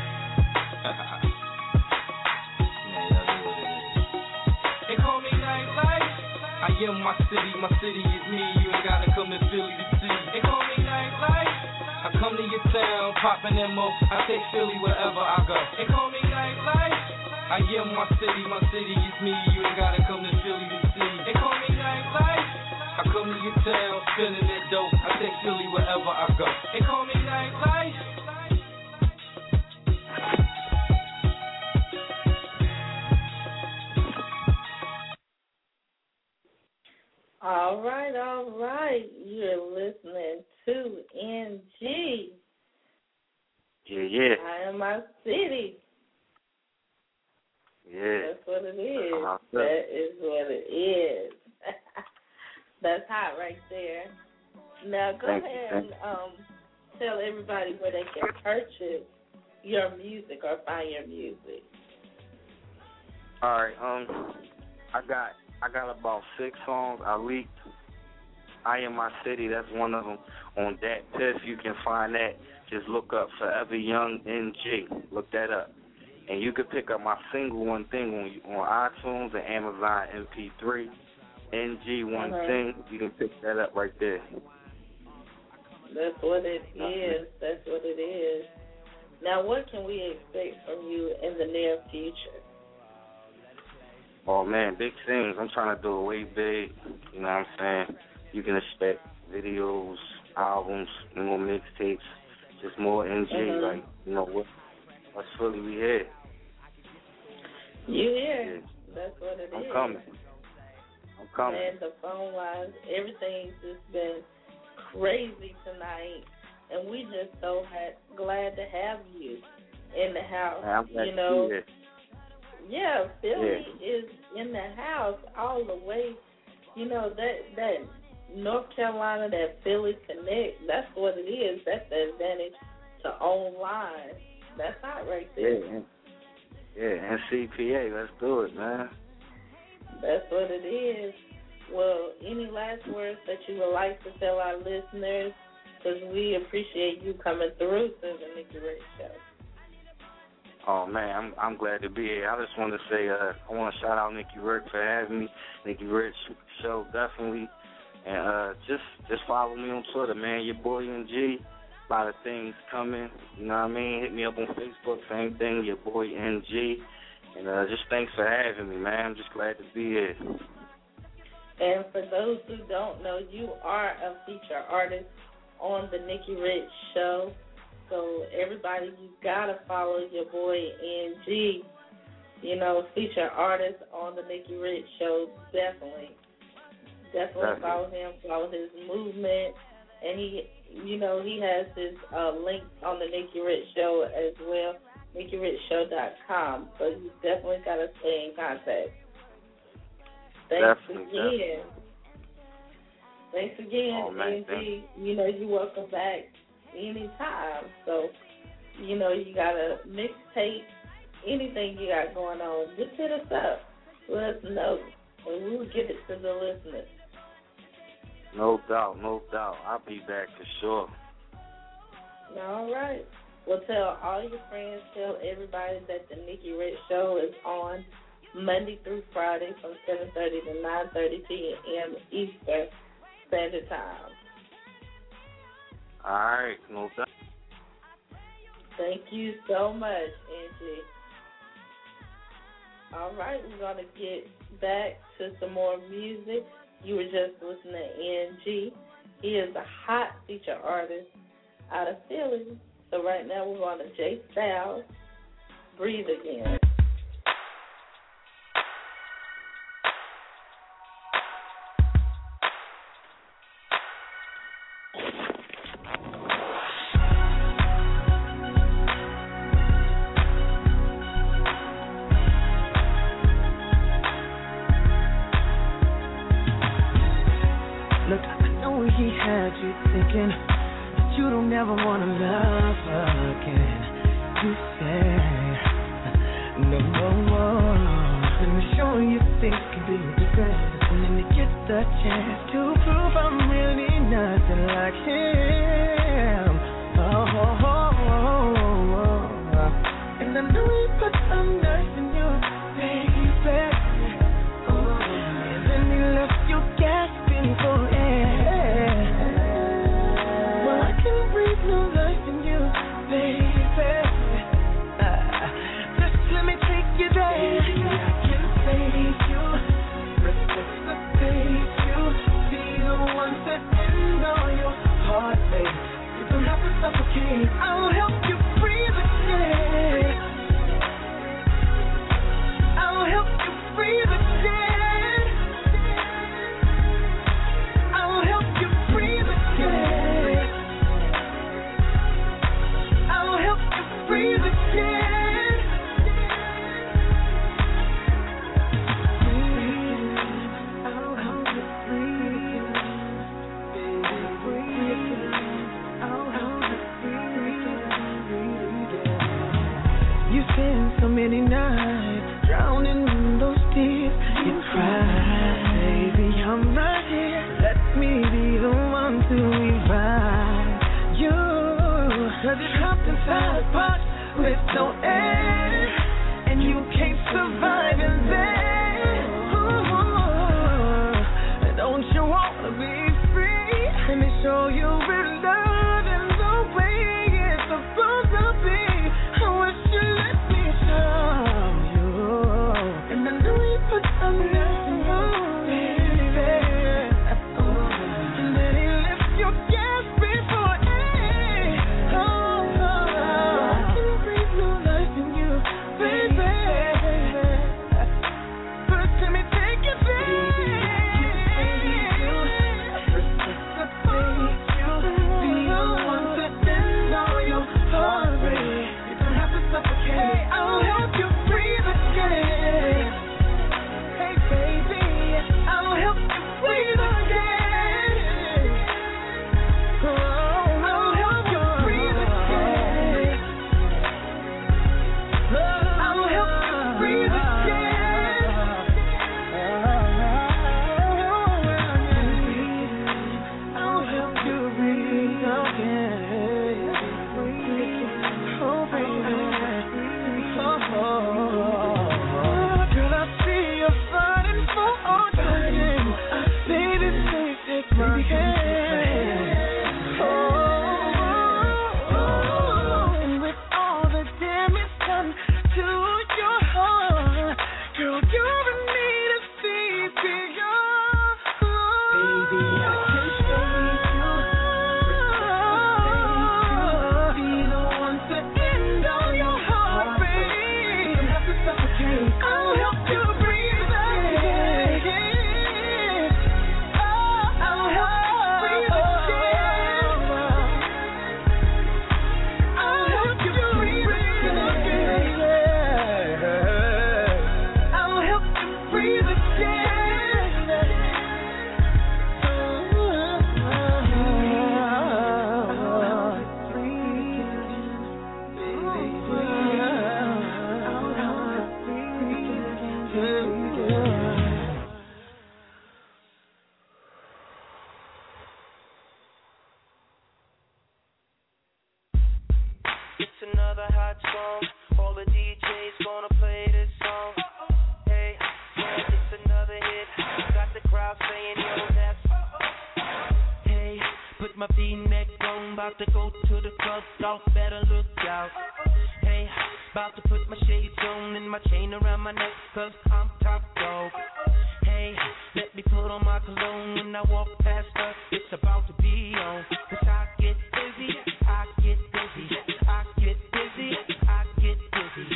They call me Nightlife. I am my city is me. You ain't gotta come to Philly to see. They call me Nightlife. I come to your town, poppin' MO. I take Philly wherever I go. They call me Nightlife. I am my city is me. You ain't gotta come to Philly to see. They call me Nightlife. I come to your town, spinning that dope. I take Philly wherever I go. They call me Nightlife. All right. You're listening to NG. Yeah. I Am My City. Yeah. That's what it is. That is what it is. That's hot right there. Now go ahead and tell everybody where they can purchase your music or find your music? All right, I got about 6 songs I leaked. I Am My City, that's one of them. On Dat Piff, you can find that. Just look up Forever Young NG. Look that up. And you can pick up my single One Thing on iTunes and Amazon MP3. NG One Thing, you can pick that up right there. That's what it is. That's what it is. Now, what can we expect from you in the near future? Oh, man, big things. I'm trying to do it way big. You know what I'm saying? You can expect videos, albums, more mixtapes, just more NG. Like, you know, what's Philly we here. You here. Yeah. That's what it is. I'm coming. And the phone lines, everything's just been crazy tonight. And we just so glad to have you in the house. I'm glad you know. to be here. Yeah, Philly is in the house all the way. You know, that North Carolina, that Philly Connect, that's what it is. That's the advantage to online. That's hot right there. Yeah, and CPA, let's do it, man. That's what it is. Well, any last words that you would like to tell our listeners? Because we appreciate you coming through to the Nikki Rich Show. Oh, man, I'm glad to be here. I just want to say I want to shout out Nikki Rich for having me. Nikki Rich Show, definitely. And just follow me on Twitter, man. Your boy NG. A lot of things coming. You know what I mean? Hit me up on Facebook, same thing, your boy NG. And just thanks for having me, man. I'm just glad to be here. And for those who don't know, you are a feature artist on the Nikki Rich Show. So everybody, you gotta follow your boy NG. You know, feature artist on the Nikki Rich Show. Definitely follow him. Follow his movement, and he has his links on the Nikki Rich Show as well, NikkiRichShow.com. So you definitely gotta stay in contact. Thanks again, oh, man, NG. You know, you're welcome back anytime. So, you know, you got a mixtape, anything you got going on, just hit us up. Let us know, and we'll give it to the listeners. No doubt. I'll be back for sure. All right. Well, tell all your friends, tell everybody that the Nikki Rich Show is on Monday through Friday from 7:30 to 9:30 p.m. Eastern Standard Time. All right, no doubt. Thank you so much, Angie. All right, we're going to get back to some more music. You were just listening to NG. He is a hot feature artist out of Philly. So right now we're going to J Styles, Breathe Again. Look, I know he had you thinking that you don't ever want to love again. You said, no. Let me show you things can be different. And then you get the chance to prove I'm really nothing like him. And I know he put some nerves in you, baby. And then he left you gasping for air. Well, I can breathe no life in you, baby. Just let me take you there. I can save you, resuscitate you, be the one to end all your heartache. You don't have to suffocate. I'll help you breathe again. I'll help you breathe again. I'll help you breathe again. I'll help you breathe again. I'll help you breathe. Baby, breathe. I'll help you many nights, drowning in those tears, you cry. Baby, I'm right here. Let me be the one to revive you. 'Cause you're trapped inside a box with no air, and you can't survive in there. Ooh, don't you wanna be free? Let me show you real love and the way it's supposed to be. I wish you let me show you, and I know you put some love in you, baby. And then he lifts your gas before I can breathe new life in you, baby. First, let me take you there. I'll help you breathe again. Hey baby, I'll help you breathe again. Oh, I'll help you breathe again. I'll help you breathe again. I'll help you breathe again. Oh baby. Girl, I see you fighting for our time. Baby, please take my hand. Oh, and with all the damage done to your heart, girl, you're in need of CPR. Baby, I can show you. Be the one to end all your heartbreak. I'll help you breathe again. I'll help you breathe again. I'll help you breathe again. I'll help you breathe It's another hot song. All the DJs gonna play this song. Hey, yeah, it's another hit. Got the crowd saying, yo, that's. Hey, put my V-neck on, about to go to the club, y'all better look out. Hey, about to put my shades on and my chain around my neck, 'cause I'm top dog. Hey, let me put on my cologne when I walk past her. It's about to be on, 'cause I get busy, I get busy, I get busy, I get busy.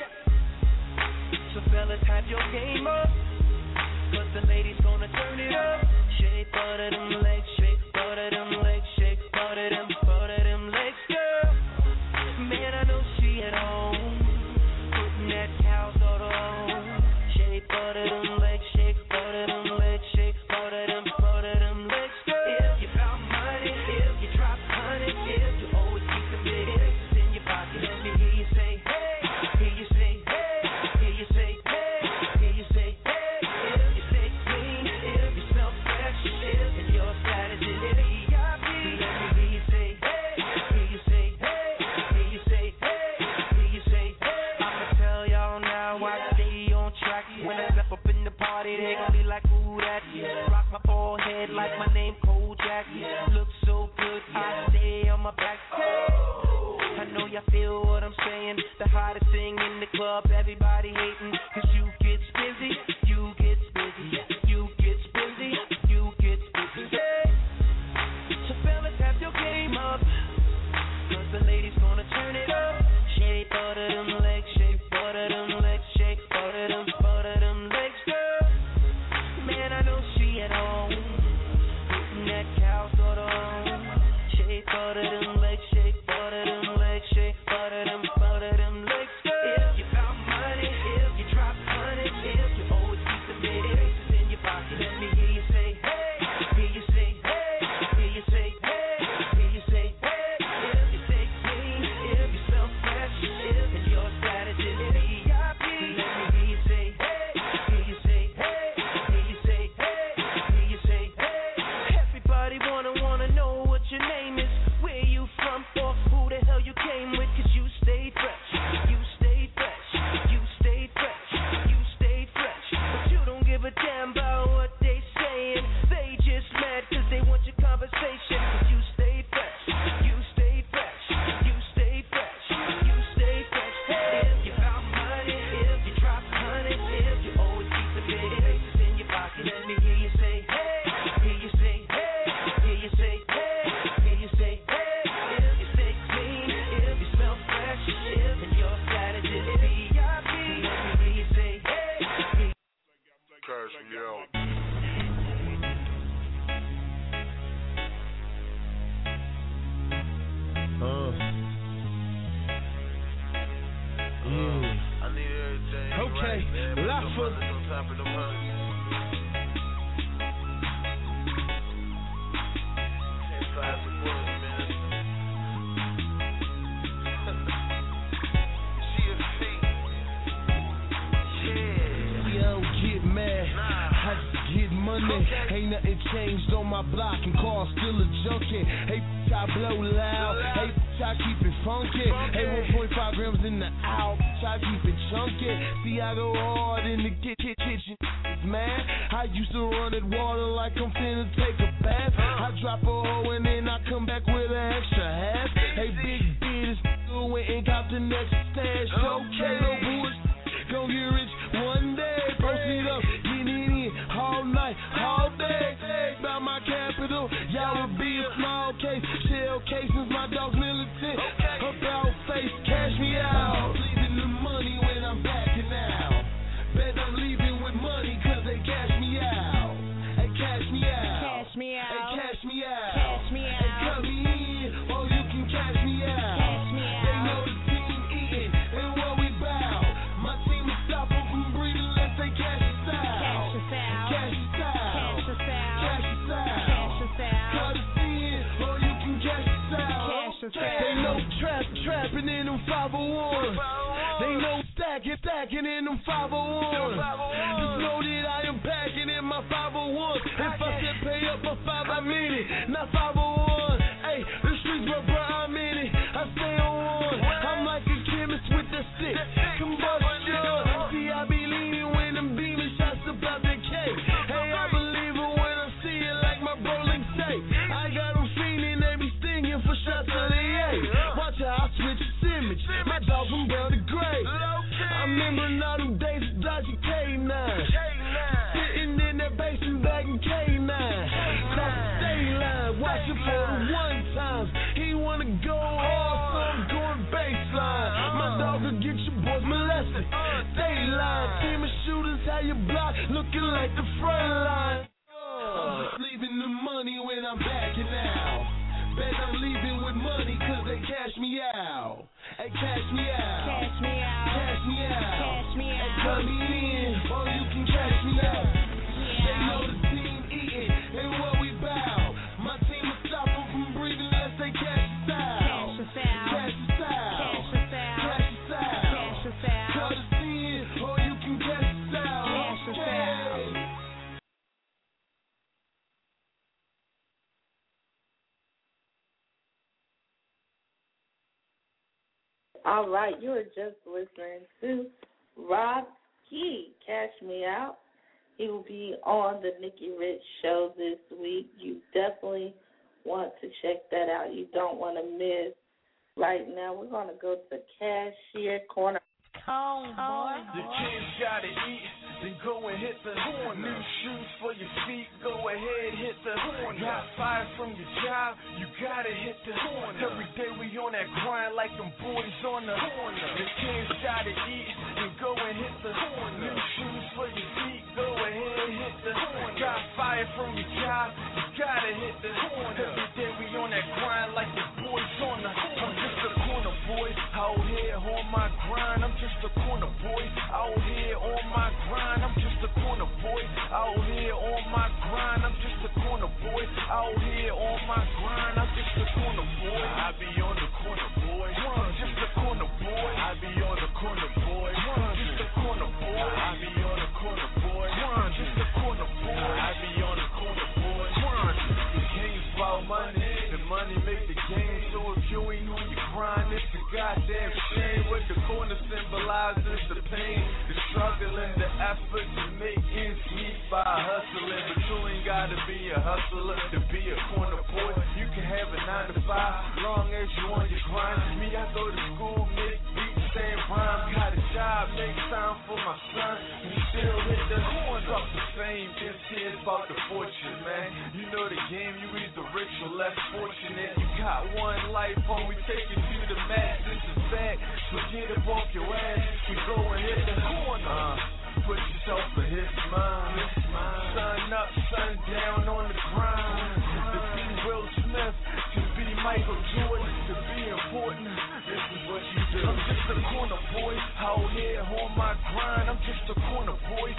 So fellas, have your game up, 'cause the ladies gonna turn it up. Shake, butter them legs, shake, butter them legs, shake, butter them legs, girl. Man, I know she at home, putting that cow sort on. Shake, butter them legs, shake, butter them legs, shake, butter them legs, girl. If you found money, if you drop honey, if you always keep the big X's in your pocket, let me hear you say, hey, hear you say, hey, hear you say, hey, hear you say, hey. If you stay clean, if you smell fresh, and your status is VIP, let me hear you say, hey, hear you say, hey, hear you say, hey, hear you say, hey. I'ma tell y'all now, I stay on track. When I step up in the party, they gon' be like, ooh, that. Rock my forehead like my name Kojak. Look so good, I stay on my back. I know y'all feel what I'm saying. The hottest thing in the club, everybody hating. 'Cause you get busy, you get busy, you get busy, you get busy. So fellas, have your game up, 'cause the ladies gonna turn it up. Shake, butter them legs, shake, butter them legs, shake, butter them legs, girl. Man, I know she at home, putting that cow sort on. Shake, butter them legs, shake, Full on top of the money. Money, ain't nothing changed on my block and cars still a junkie. Hey, I blow loud. Hey, I keep it funky. Hey, 1.5 grams in the out. I keep it chunky. See, I go hard in the kitchen, man. I used to run at water like I'm finna take a bath. I drop a hoe and then I come back with an extra half. Hey, big bitch, went and got the next stash. Okay, no bullshit. Gon' get rich one day. Post it up, get it in all night, all day. About my capital, y'all would be a small case. Shell cases, my dog's militant. About face, cash me out. Leaving the money when I'm backing out. Bet I'm leaving with money cause they cash me out. Hey, cash me out. Cash me out. Hey, cash me out. Cash me out. Hey, cut me in, or you can cash me out. Cash me out. They know the team eating and what we bout. My team will stop them from breathing unless they cash us out. Cash us out. Cash us out. Cash us out. Cash us out. Cash us out. Cut us in, or you can cash us out. Cash us out. They know trapping in them 501. They know stacking in them 501. Just know that I am packing in my 501. If I said pay up my 5, I mean it. Not 501. Hey, the streets, bro, I'm in it. I stay on one. I'm like a chemist with the stick. Combustion. See, I be leaning when them beaming shots about the cake. Hey, I believe it when I see it like my bowling say. I got them feeling, they be stinging for shots of the A. Watch how I switch this image. My dog from brown to gray. I remember all them days of dodgy K9. Sitting in that basement back in K9. Cross the state line, watching for the one times. He wanna go hard, so I'm going baseline. My dog will get your boys molested. Dayline, team of shooters, how you block, looking like the front line. I'm just leaving the money when I'm backing out. Bet I'm leaving with money cause they cash me out. Hey, cash me out. Cash me out. Cash me out. Cash me out. Hey, cut me in, or you can cash me out. They know the team eating and what we bout. My team will stop them from breathing unless they cash us out. Cash us out. Cash us out. Cash us out. Cash us out. Cash us out. Cut us in, or you can cash us out. Cash us out. All right, you are just listening to Rob Key, Cash Me Out. He will be on the Nikki Rich Show this week. You definitely want to check that out. You don't want to miss. Right now, we're going to go to the Cashier Corner. The kids gotta eat, then go and hit the horn. New shoes for your feet, go ahead, hit the horn. Got fired from your job, you gotta hit the horn. Every day we on that grind like them boys on the corner. The kids gotta eat, then go and hit the horn. New shoes for your feet, go ahead, hit the horn. Got fired from your job, you gotta hit the horn. Every day we on that grind like the boys on the horn. I'm just a corner boy, out here on my grind. I'm just a corner boy, out here on my grind. I'm just a corner boy, out here on my grind. I'm just a corner boy, out here on my grind. I'm just a corner boy, I be on the corner boy. I'm just a corner boy, I be on the corner boy. I'm just a corner boy, I be on the corner boy. I'm just a corner boy, I be on the corner boy. The game's about money, the money make the game. So if you ain't on your grind, it's a goddamn shame. What the corner symbolizes the pain, the struggle and the effort to make ends meet by hustling. But you ain't gotta be a hustler to be a corner boy. You can have a 9 to 5, long as you on your grind. Me, I go to school, make beats, stand rhyme. Got a job, make time for my son. You still hit the horns off the fame. This here's about the fortune, man. You know the game, you either rich or less fortunate. You got one life on, we take it to the max. This is back, so get up off your ass. We go and hit the corner. Put yourself a hit mine. Sun up, sun down on the grind. To be Will Smith, to be Michael Jordan, to be important. This is what you do. I'm just a corner boy, out here on my grind. I'm just a corner boy,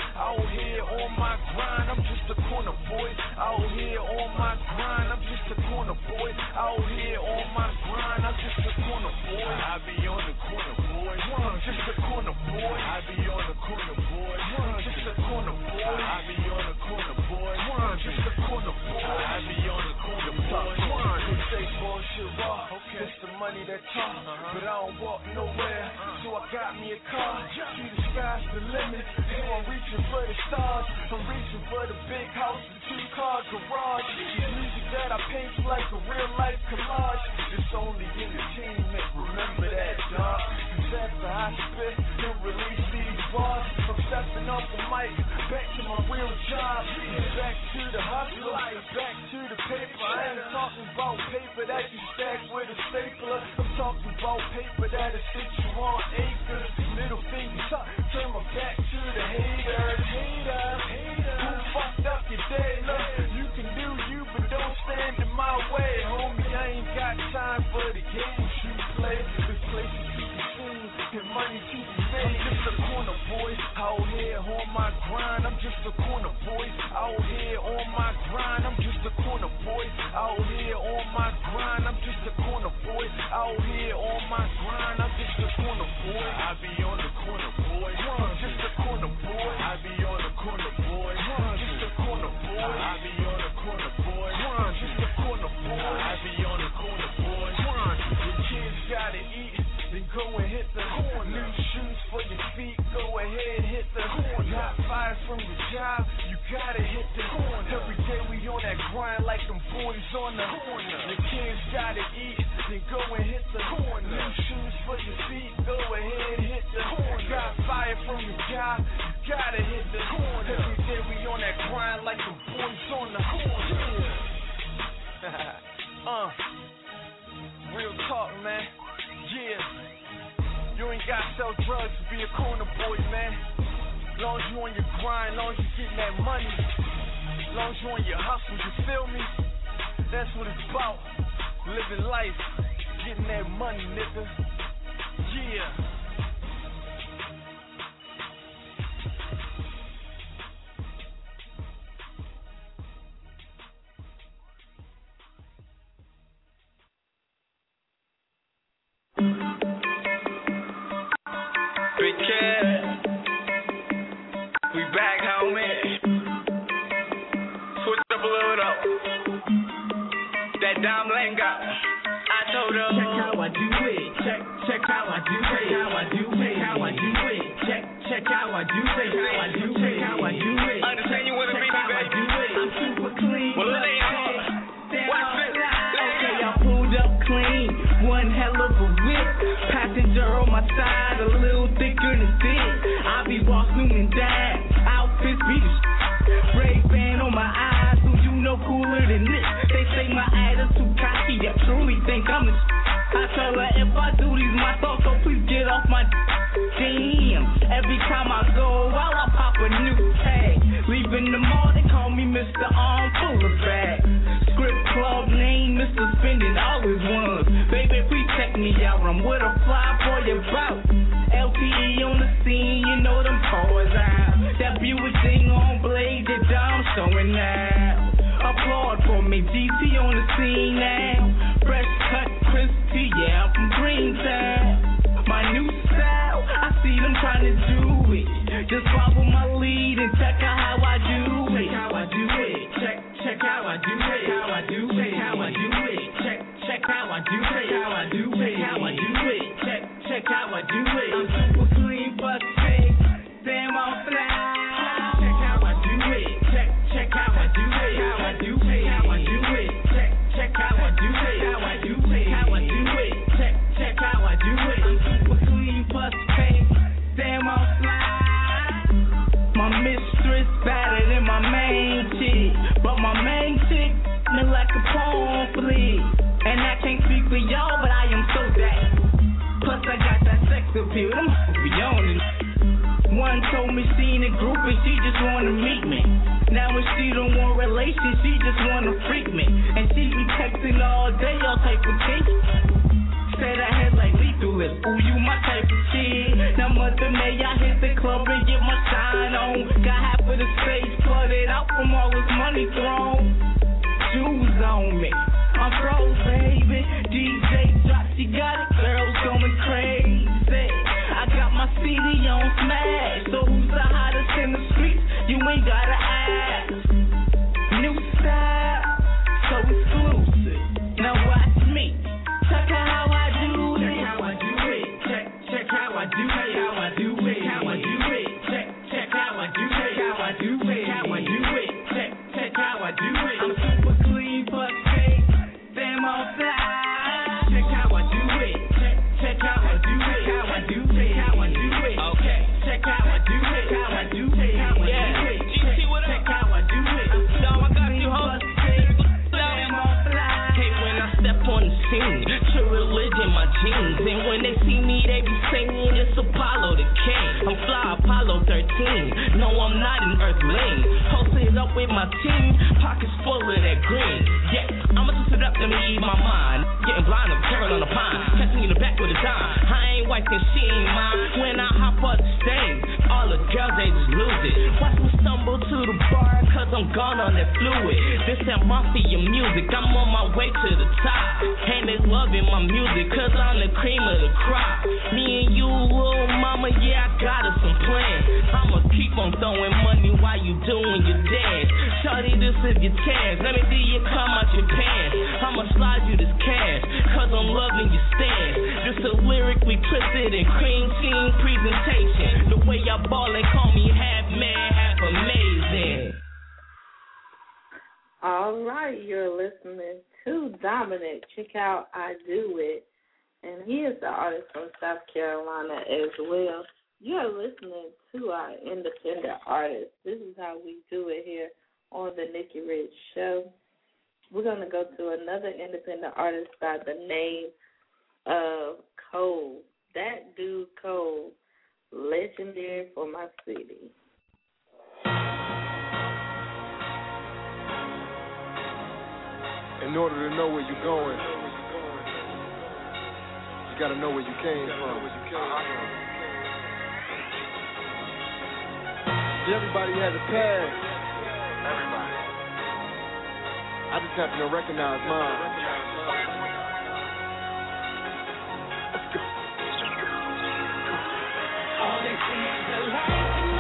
but I don't walk nowhere. So I got me a car. See, the sky's the limit. So I'm reaching for the stars. I'm reaching for the big house, the 2-car garage. This music that I paint like a real life collage. It's only entertainment, remember that, dog. Cause after I spit and release these bars, I'm stepping off the mic, back to my real job. Back to the hustle, back to the paper. I ain't talking about paper that you stack with a stapler. I'm talking about paper that'll sit you on acres. Middle fingers up, turn my back to the haters. Who fucked up your day? Look, you can do you, but don't stand in my way. Homie, I ain't got time for the games you play. This place is keeping food and money to be made. I'm just a corner boy out here on my grind. I'm just a corner boy out here on my grind. I'm just a corner boy out here on my grind. I'm just a corner boy out here on my grind. I'm just a corner boy. I be on the corner boy. Just a corner boy. I be on the corner boy. Just a corner boy. I be on the corner boy. Just a corner boy. I be on the corner boy. The kids gotta eat, then go and hit the horn. New shoes for your feet, go ahead, hit the horn. Not fired from your job, you gotta hit the horn. Every day we on that grind like them boys on the horn. The kids gotta eat, then go and hit the horn. New shoes for your feet, go ahead, hit the horn. Got fired from your job, you gotta hit the horn. Every day we on that grind like them boys on the horn. Real talk, man. Yeah. You ain't gotta sell drugs to be a corner boy, man. Long as you on your grind, long as you getting that money, long as you on your hustle, you feel me? That's what it's about. Living life, getting that money, nigga. Yeah. Big Cat, we back, homie. Switch up a little though. That Dom Lenga, I told her. Check how I do it. Check how I do it. How I do it. How I do it. Check how I do it. How I do it. How I do it. Understand you wanna be me, baby. I'm super clean. Well, lay on. Watch this. Okay, I pulled up clean. One hell of a whip. Passenger on my side, a little thicker than thick. I be walking and down. Outfits be the Ray-Ban on my eyes, so you know cooler than this. They say my attitude cocky, I truly think I'm the I tell her if I do these my thoughts, so please get off my damn. Every time I go out, I pop a new tag. Leaving the mall, they call me Mr. Arm full of bag. Script club name, Mr. Spending all his ones. Baby, please check me out, I'm with a fly boy about. LTE on the scene, you know them toys out. That Buick thing on blade, that Dom showing now. Applaud for me, GT on the scene now. Fresh cut, crispy, yeah, I'm from Greentown. My new style, I see them trying to do it. Just follow my lead and check out how I do it. Check how I do it. Check how I do it. How I do it. How I do it. Check how I do it. How I do it. How I do it. Check how I do it. I'm super clean, but sick. Damn, I'm fly. Check how I do it. Check how I do it. How I do it. How I do it. Check how I do it. How I do it. How I do it. Check how I do it. I'm super clean, but sick. Damn, I'm fly. My mistress better than my main chick, but my main chick me like a pamphlet. And I can't speak for y'all, but I am so that. Plus I got that sex appeal, them be on it. One told me she in a group and she just wanna meet me. Now when she don't want relations, she just wanna freak me. And she be texting all day, all type of thing. Said I had like lethal lips, ooh, you my type of kid. Now Mother May, I hit the club and get my shine on. Got half of the stage flooded out from all this money thrown. Shoes on me, I'm froze, baby. DJ drop, she got it, girls going crazy. I got my CD on smash, so who's the hottest in the streets? You ain't gotta ask. New style, so exclusive. Now watch me. Check out how I do this. king. I'm fly Apollo 13. No, I'm not an earthling. Posted up with my team, pockets full of that green. Yeah, I'ma twist it up, let me ease my mind. Getting blind, I'm carrying on the pine. Catch me in the back with a dime. I ain't white and she ain't mine. When I hop up the stage, all the girls, they just lose it. Watch me stumble to the bar, cause I'm gone on that fluid. This that mafia music, I'm on my way to the top. And they loving my music, cause I'm the cream of the crop. Me and you, little mama, yeah, I got us some plans. I'ma keep on throwing money while you doing your dance. Shawty, this is your chance. Let me see you come out your pants. I'ma slide you this cash, cause I'm loving your stance. This a lyrically twisted and cream scene presentation. The way y'all ballin', call me half man, half amazing. All right, you're listening to Dominic. Check out I Do It. And he is the artist from South Carolina as well. You're listening to our independent artist. This is how we do it here on the Nikki Rich Show. We're going to go to another independent artist by the name of Cole. That dude Cole, legendary for my city. In order to know where you're going, you gotta know where you came from. Everybody has a past. Everybody. I just happen to recognize mine. Let's go. All they see is the light.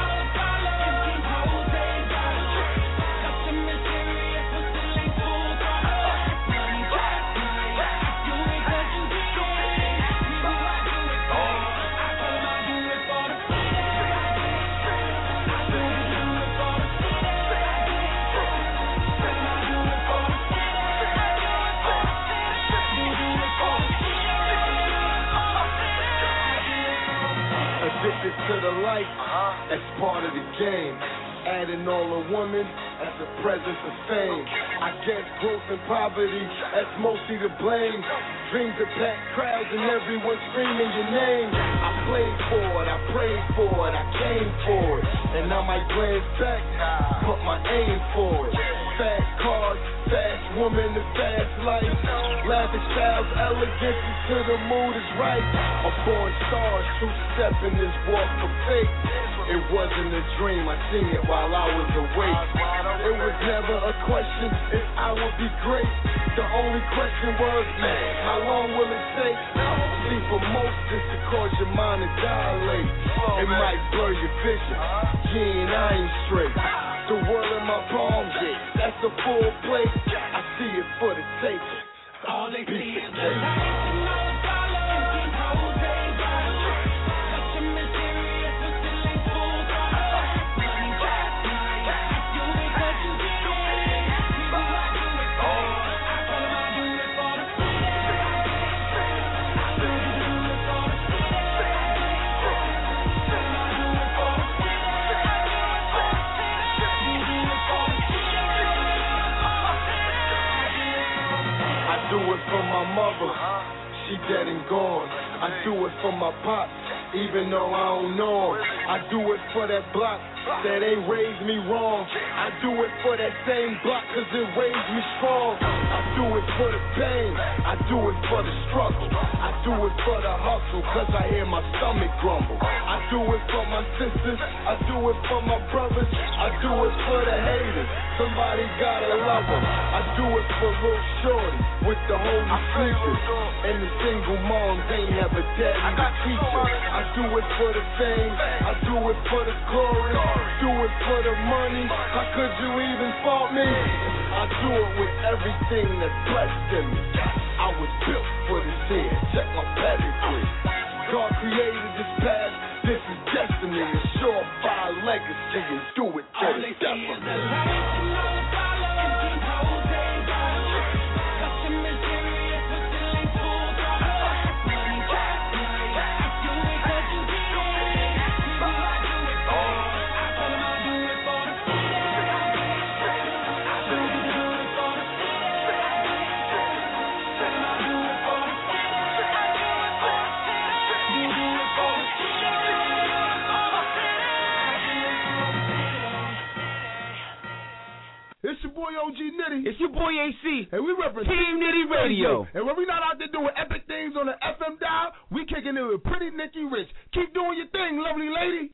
To the light, as part of the game. Adding all a woman as the presence of fame. I guess growth and poverty, that's mostly to blame. Dreams of packed crowds and everyone screaming your name. I played for it, I prayed for it, I came for it. And I might glance back, put my aim for it. Fast cars, fast woman, and fast life. Lavish styles, elegance until the mood is right. A born star, true step in this walk of faith. It wasn't a dream, I seen it while I was awake. It was never a question if I would be great. The only question was, man, how long will it take? See, for most, it's to cause your mind to dilate. It might blur your vision, yeah, and I ain't straight. The world in my palms, that's the full plate. I see it for the taking. All they see is the light. I do it for my mother, she dead and gone. I do it for my pops, even though I don't know him. I do it for that block that ain't raised me wrong. I do it for that same block cause it raised me strong. I do it for the pain, I do it for the struggle. I do it for the hustle cause I hear my stomach grumble. I do it for my sisters, I do it for my brothers. I do it for the haters, somebody gotta love them. I do it for little shorty with the holy sleepers. And the single moms ain't have a daddy to teach her. I do it for the fame, I do it for the glory. Do it for the money, how could you even fault me? I do it with everything that's blessed in me. I was built for this here, check my pedigree. God created this path, this is destiny. A surefire legacy and do it to the death of me. It's your boy AC. And we represent Team Nitty Radio. And when we not out there doing epic things on the FM dial, we kicking it with Pretty Nikki Rich. Keep doing your thing, lovely lady.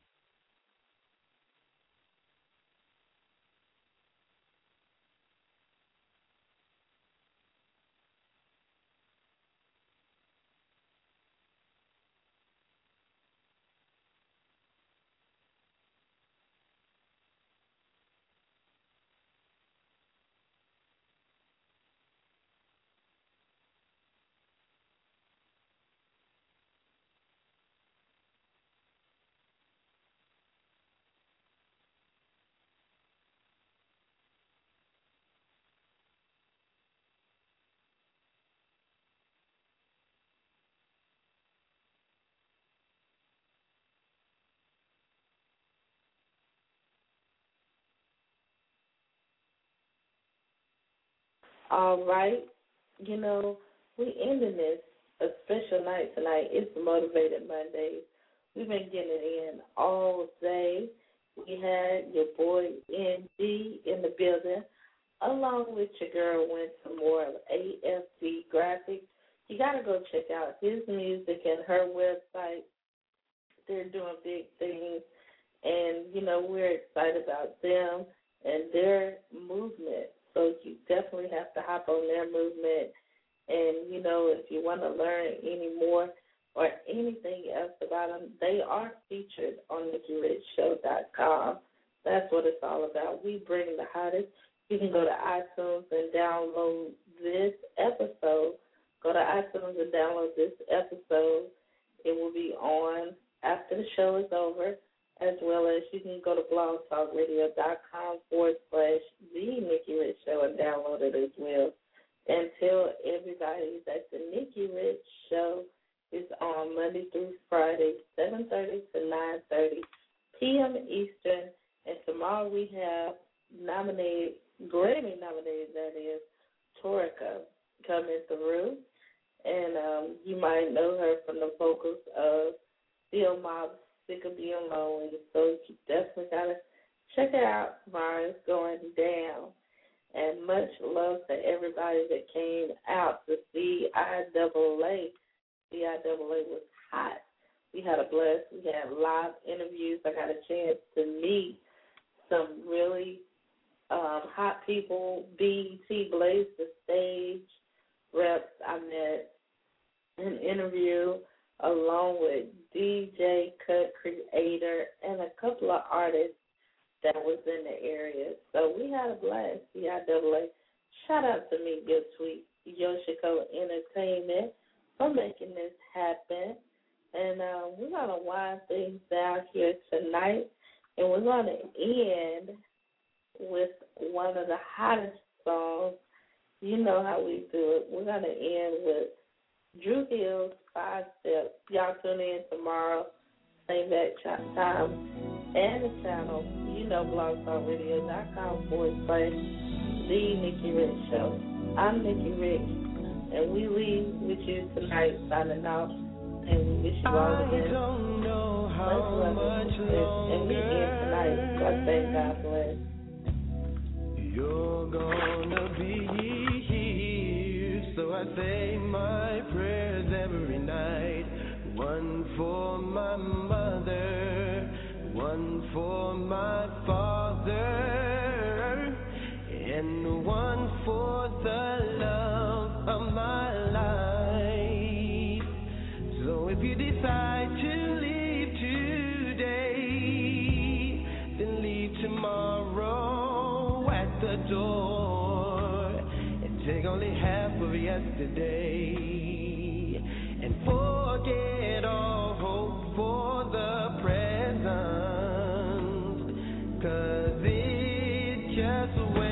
All right. You know, we ending this a special night tonight. It's Motivated Monday. We've been getting it in all day. We had your boy NG in the building, along with your girl Winter Moore of AFC Graphics. You got to go check out his music and her website. They're doing big things, and, you know, we're excited about them and their movement. So you definitely have to hop on their movement. And, you know, if you want to learn any more or anything else about them, they are featured on NikkiRichShow.com. That's what it's all about. We bring the hottest. You can go to iTunes and download this episode. Go to iTunes and download this episode. It will be on after the show is over, as well as you can go to blogtalkradio.com/The Nikki Rich Show and download it as well. And tell everybody that the Nikki Rich Show is on Monday through Friday, 7:30 to 9:30 p.m. Eastern. And tomorrow we have Grammy nominated, that is, Torica coming through. And you might know her from the vocals of Steel Mob, Sick of Being Lonely. So you definitely got to check it out tomorrow. It's going down. And much love to everybody that came out to see IAA. The IAA was hot. We had a blast. We had live interviews. I got a chance to meet some really hot people. BET Blaze the Stage reps. I met an interview along with DJ Cut Creator and a couple of artists that was in the area. So we had a blast, the IAA. Shout out to Meet Your Tweet, Yoshiko Entertainment, for making this happen. And we're going to wind things down here tonight, and we're going to end with one of the hottest songs. You know how we do it. We're going to end with Dru Hill's 5 Steps. Y'all tune in tomorrow, same back time and the channel. You know, blogtalkradio.com/The Nikki Rich Show. I'm Nikki Rich, and we leave with you tonight, signing off, and we wish you all the best. Much love, and we end tonight. So I thank God bless. You're gonna be here, so I say my prayers every night. One for my mother, one for my father, and one for the love of my life. So if you decide to leave today, then leave tomorrow at the door, and take only half of yesterday, and forget all hope for the present, 'cause it just went